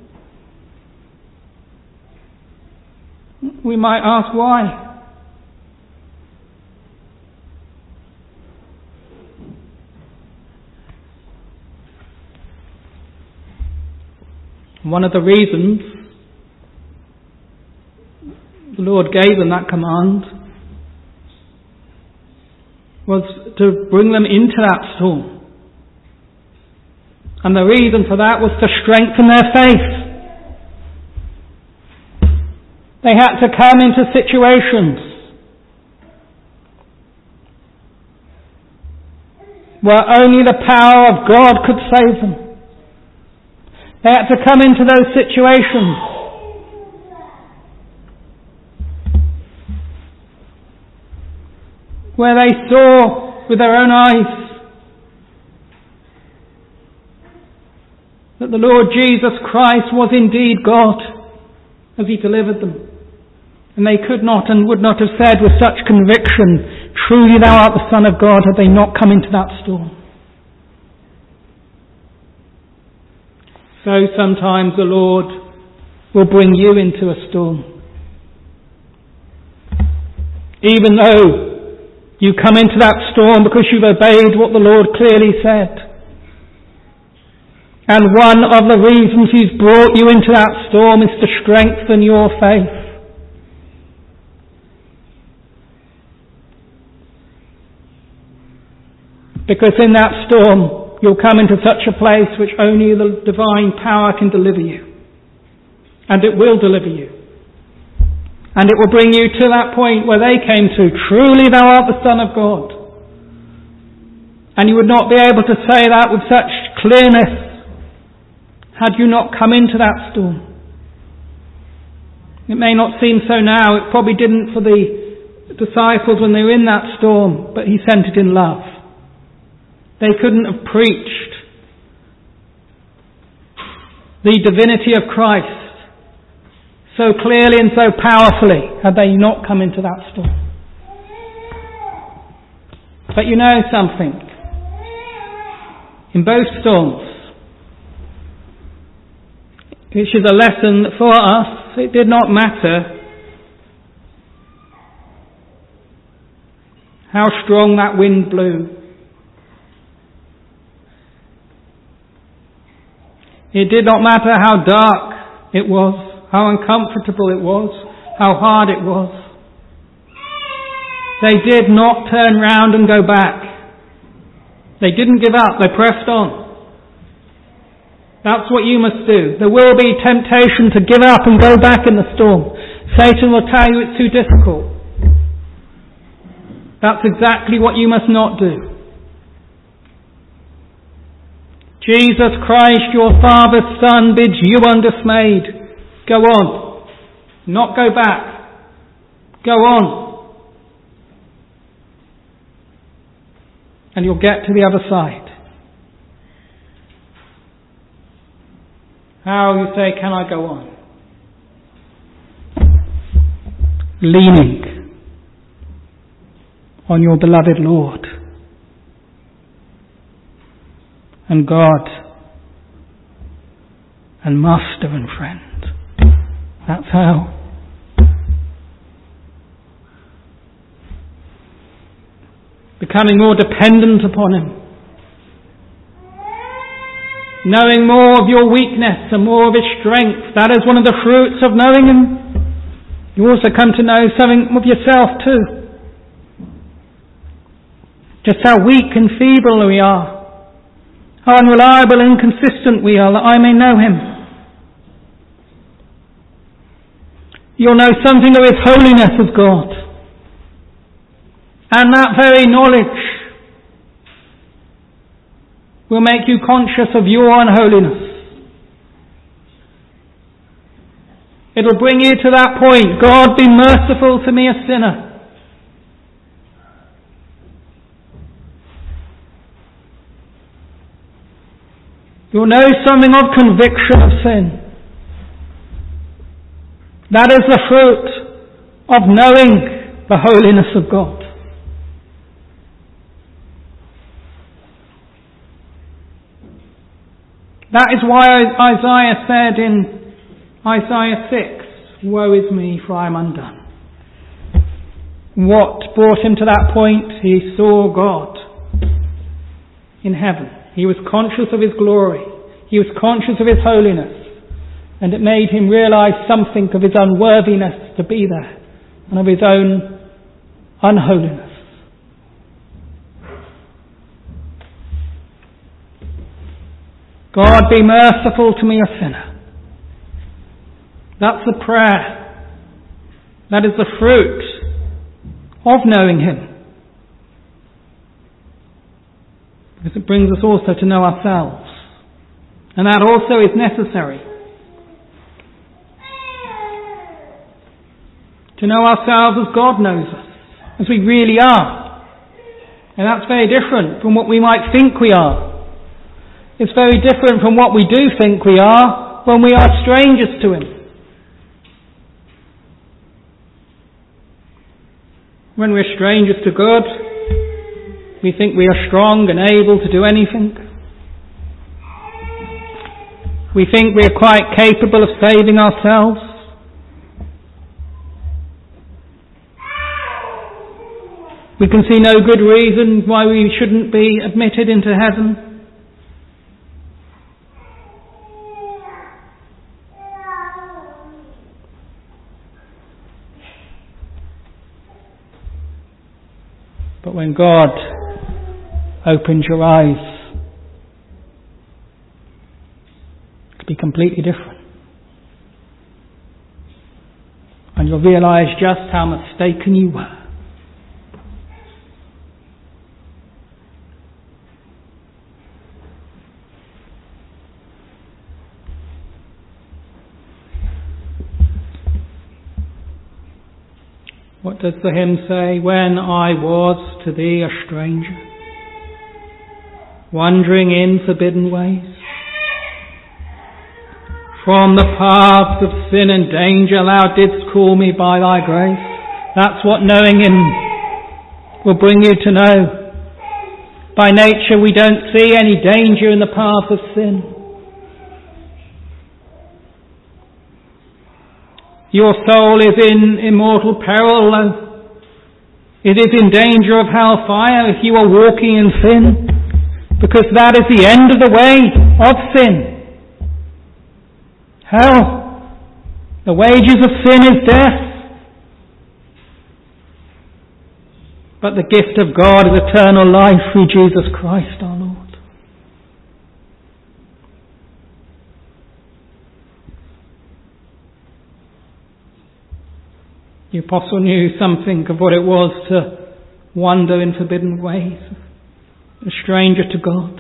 We might ask why. One of the reasons the Lord gave them that command was to bring them into that storm. And the reason for that was to strengthen their faith. They had to come into situations where only the power of God could save them. They had to come into those situations where they saw with their own eyes that the Lord Jesus Christ was indeed God as he delivered them. And they could not and would not have said with such conviction, "Truly thou art the Son of God," had they not come into that storm. So sometimes the Lord will bring you into a storm. Even though you come into that storm because you've obeyed what the Lord clearly said. And one of the reasons he's brought you into that storm is to strengthen your faith. Because in that storm, you'll come into such a place which only the divine power can deliver you. And it will deliver you. And it will bring you to that point where they came to, "Truly thou art the Son of God." And you would not be able to say that with such clearness had you not come into that storm. It may not seem so now. It probably didn't for the disciples when they were in that storm, but he sent it in love. They couldn't have preached the divinity of Christ so clearly and so powerfully had they not come into that storm. But you know something? In both storms, which is a lesson for us, it did not matter how strong that wind blew. It did not matter how dark it was, how uncomfortable it was, how hard it was. They did not turn round and go back. They didn't give up, they pressed on. That's what you must do. There will be temptation to give up and go back in the storm. Satan will tell you it's too difficult. That's exactly what you must not do. Jesus Christ, your Father's Son, bids you undismayed. Go on. Not go back. Go on. And you'll get to the other side. How, you say, can I go on? Leaning on your beloved Lord and God and Master and friend. That's how. Becoming more dependent upon Him. Knowing more of your weakness and more of His strength. That is one of the fruits of knowing Him. You also come to know something of yourself too. Just how weak and feeble we are. How unreliable and inconsistent we are, that I may know Him. You'll know something of His holiness as God. And that very knowledge will make you conscious of your unholiness. It'll bring you to that point, God, be merciful to me, a sinner. You'll know something of conviction of sin. That is the fruit of knowing the holiness of God. That is why Isaiah said in Isaiah six, woe is me, for I am undone. What brought him to that point? He saw God in heaven. He was conscious of His glory. He was conscious of His holiness. And it made him realize something of his unworthiness to be there and of his own unholiness. God, be merciful to me, a sinner. That's the prayer. That is the fruit of knowing Him. Because it brings us also to know ourselves. And that also is necessary. To know ourselves as God knows us, as we really are. And that's very different from what we might think we are. It's very different from what we do think we are when we are strangers to Him. When we're strangers to God, we think we are strong and able to do anything. We think we are quite capable of saving ourselves. We can see no good reason why we shouldn't be admitted into heaven. But when God opens your eyes, it can be completely different. And you'll realize just how mistaken you were. What does the hymn say? When I was to thee a stranger, wandering in forbidden ways, from the paths of sin and danger thou didst call me by thy grace. That's what knowing Him will bring you to know. By nature we don't see any danger in the path of sin. Your soul is in immortal peril. It is in danger of hellfire if you are walking in sin, because that is the end of the way of sin. Hell. The wages of sin is death. but the gift of God is eternal life through Jesus Christ our Lord. The apostle knew something of what it was to wander in forbidden ways, a stranger to God.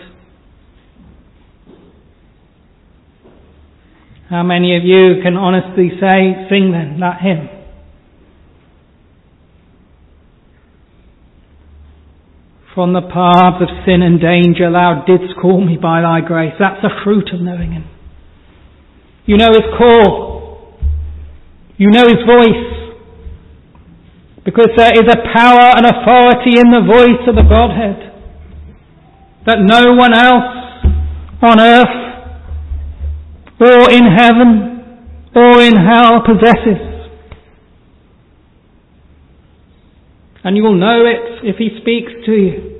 How many of you can honestly say, sing then that hymn? From the paths of sin and danger thou didst call me by thy grace. That's the fruit of knowing him. You know his call. You know his voice. Because there is a power and authority in the voice of the Godhead that no one else on earth or in heaven or in hell possesses. And you will know it if he speaks to you.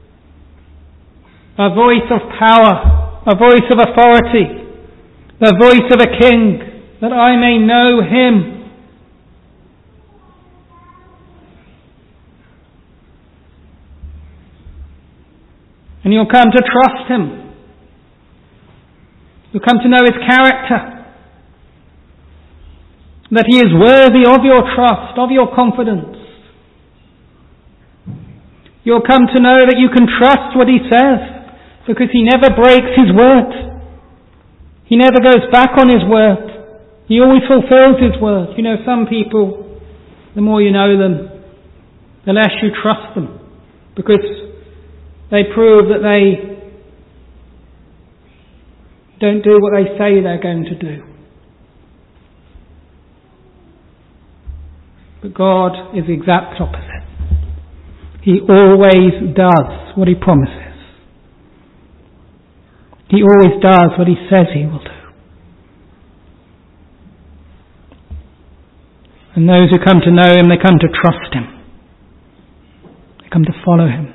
A voice of power, a voice of authority, the voice of a king, that I may know him. And you'll come to trust him. You'll come to know his character. That he is worthy of your trust, of your confidence. You'll come to know that you can trust what he says, because he never breaks his word. He never goes back on his word. He always fulfills his word. You know, some people, the more you know them, the less you trust them, because they prove that they don't do what they say they're going to do. But God is the exact opposite. He always does what he promises. He always does what he says he will do. And those who come to know him, they come to trust him. They come to follow him.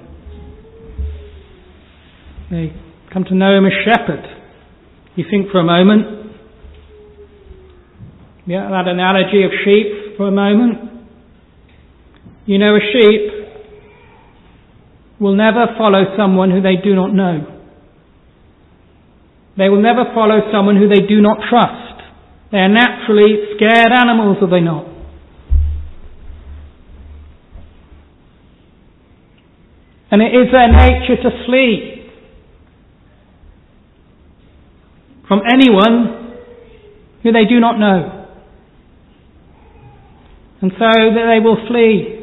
They come to know him as shepherd. You think for a moment, yeah, that analogy of sheep for a moment. You know, a sheep will never follow someone who they do not know. They will never follow someone who they do not trust. They are naturally scared animals, are they not? And it is their nature to flee from anyone who they do not know. And so that they will flee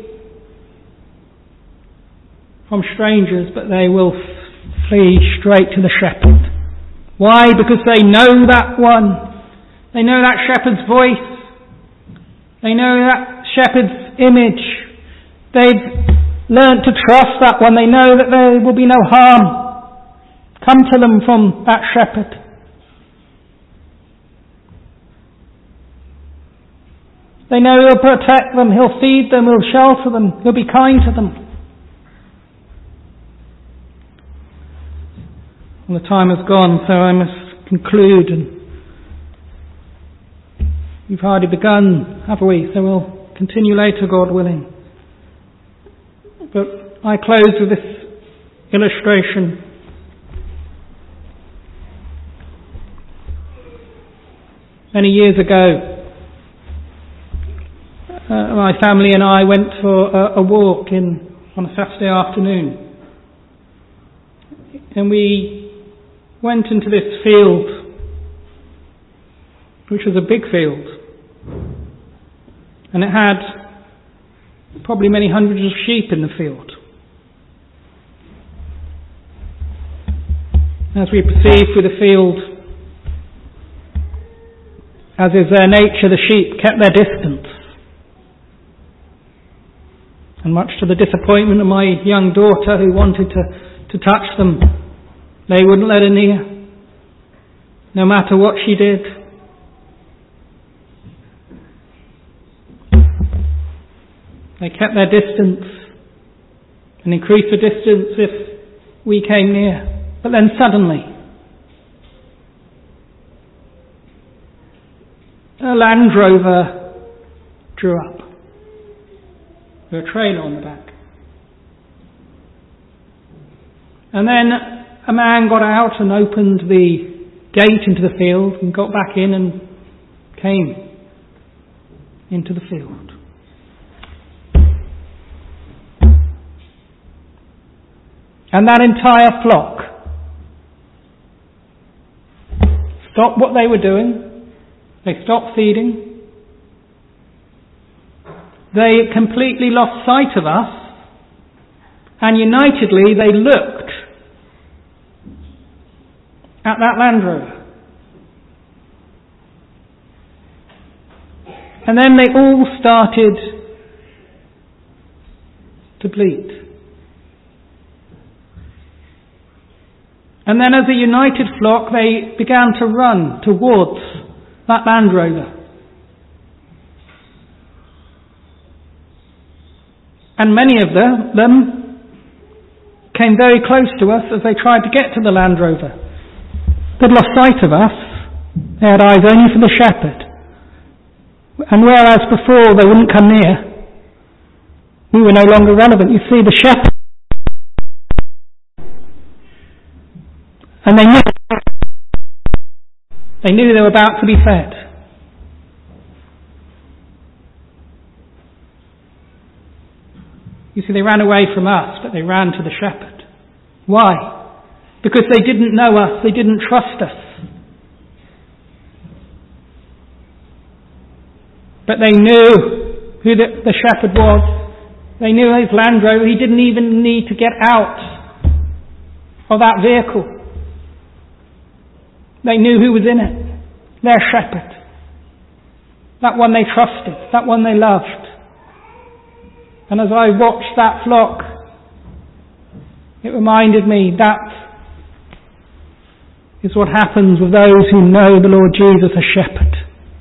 from strangers, but they will f- flee straight to the shepherd. Why? Because they know that one. They know that shepherd's voice. They know that shepherd's image. They've learnt to trust that one. They know that there will be no harm come to them from that shepherd. They know he'll protect them, he'll feed them, he'll shelter them, he'll be kind to them. Well, the time has gone, so I must conclude. And we've hardly begun, have we? So we'll continue later, God willing. But I close with this illustration. Many years ago, uh, my family and I went for a, a walk in on a Saturday afternoon. And we went into this field, which was a big field. And it had probably many hundreds of sheep in the field. As we proceeded through the field, as is their nature, the sheep kept their distance. And much to the disappointment of my young daughter, who wanted to, to touch them, they wouldn't let her near, no matter what she did. They kept their distance and increased the distance if we came near. But then suddenly, a Land Rover drew up with a trailer on the back. And then a man got out and opened the gate into the field and got back in and came into the field. And that entire flock stopped what they were doing. They stopped feeding. They completely lost sight of us, and unitedly they looked at that Land Rover. And then they all started to bleat. And then as a united flock, they began to run towards that Land Rover. And many of the, them came very close to us as they tried to get to the Land Rover. They'd lost sight of us. They had eyes only for the shepherd. And whereas before they wouldn't come near, we were no longer relevant. You see, the shepherd, and they knew they knew they were about to be fed. You see, they ran away from us, but they ran to the shepherd. Why? Because they didn't know us, they didn't trust us. But they knew who the, the shepherd was. They knew his Land Rover. He didn't even need to get out of that vehicle. They knew who was in it. Their shepherd. That one they trusted. That one they loved. And as I watched that flock, it reminded me that is what happens with those who know the Lord Jesus as shepherd.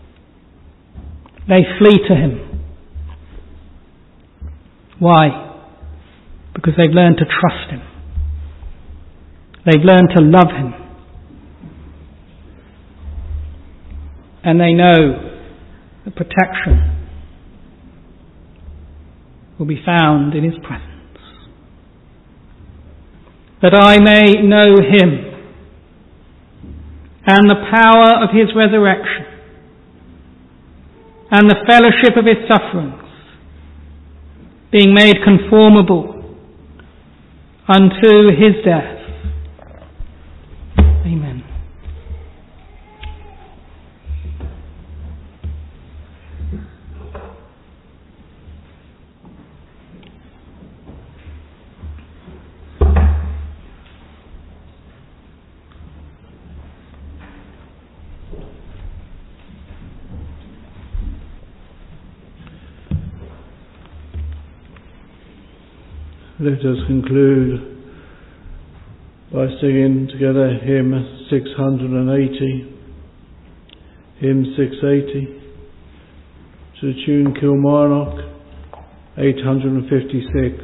They flee to him. Why? Because they've learned to trust him. They've learned to love him. And they know the protection will be found in his presence. That I may know him and the power of his resurrection and the fellowship of his sufferings, being made conformable unto his death. Amen. Let us conclude by singing together hymn six hundred eighty, hymn six eighty, to the tune Kilmarnock eight hundred fifty-six.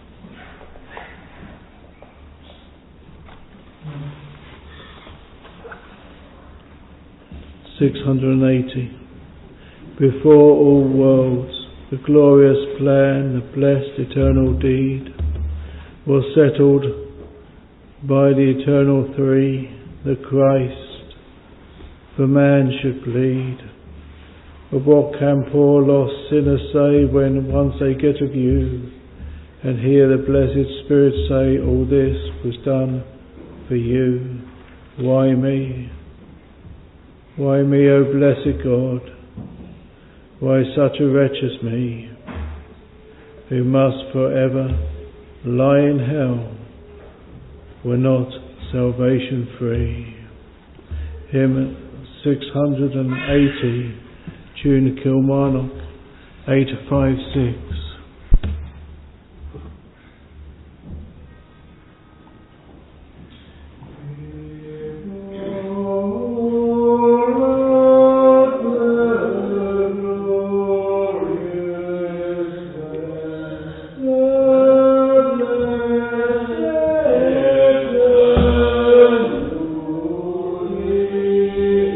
six hundred eighty. Before all worlds, the glorious plan, the blessed eternal deed, was settled by the eternal three, the Christ, for man should bleed. But what can poor lost sinners say when once they get a view and hear the blessed Spirit say, all this was done for you? Why me? Why me, O blessed God? Why such a wretch as me, who must forever lie in hell, were not salvation free? Hymn six hundred eighty, tune Kilmarnock eight five six.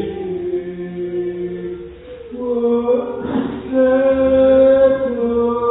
Oh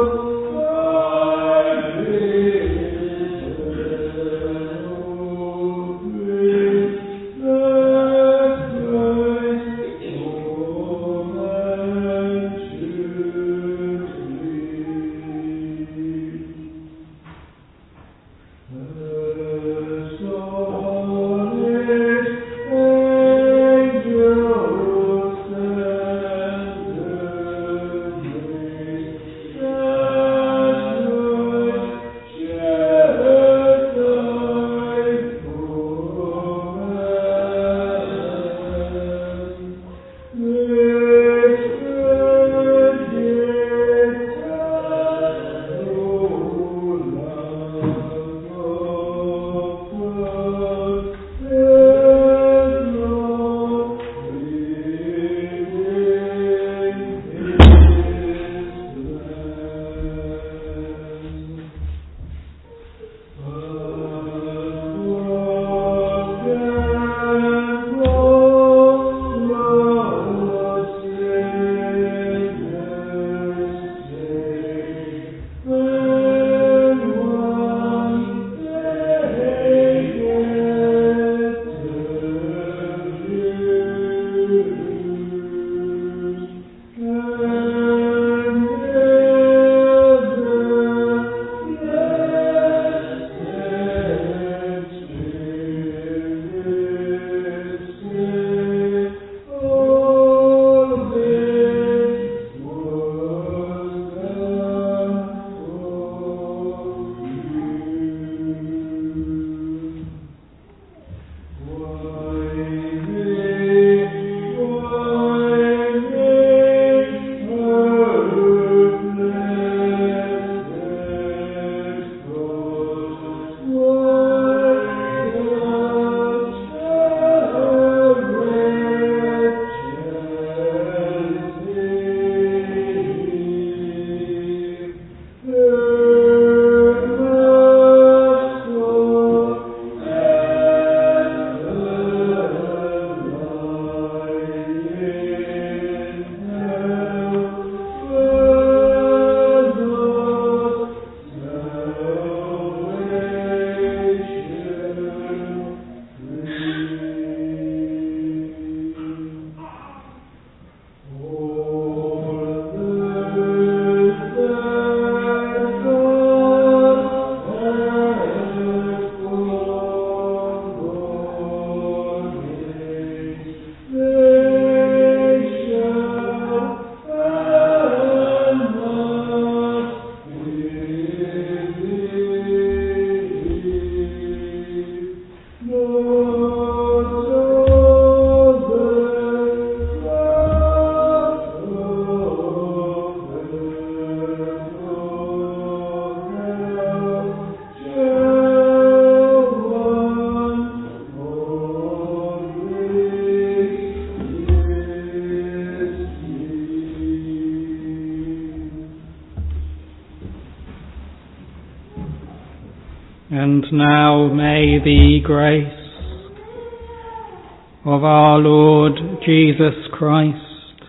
And now may the grace of our Lord Jesus Christ,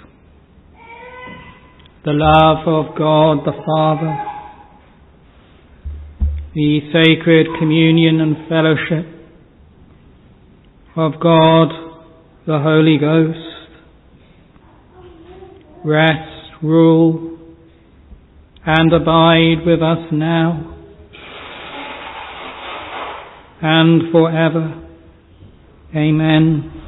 the love of God the Father, the sacred communion and fellowship of God the Holy Ghost, rest, rule, and abide with us now and forever. Amen.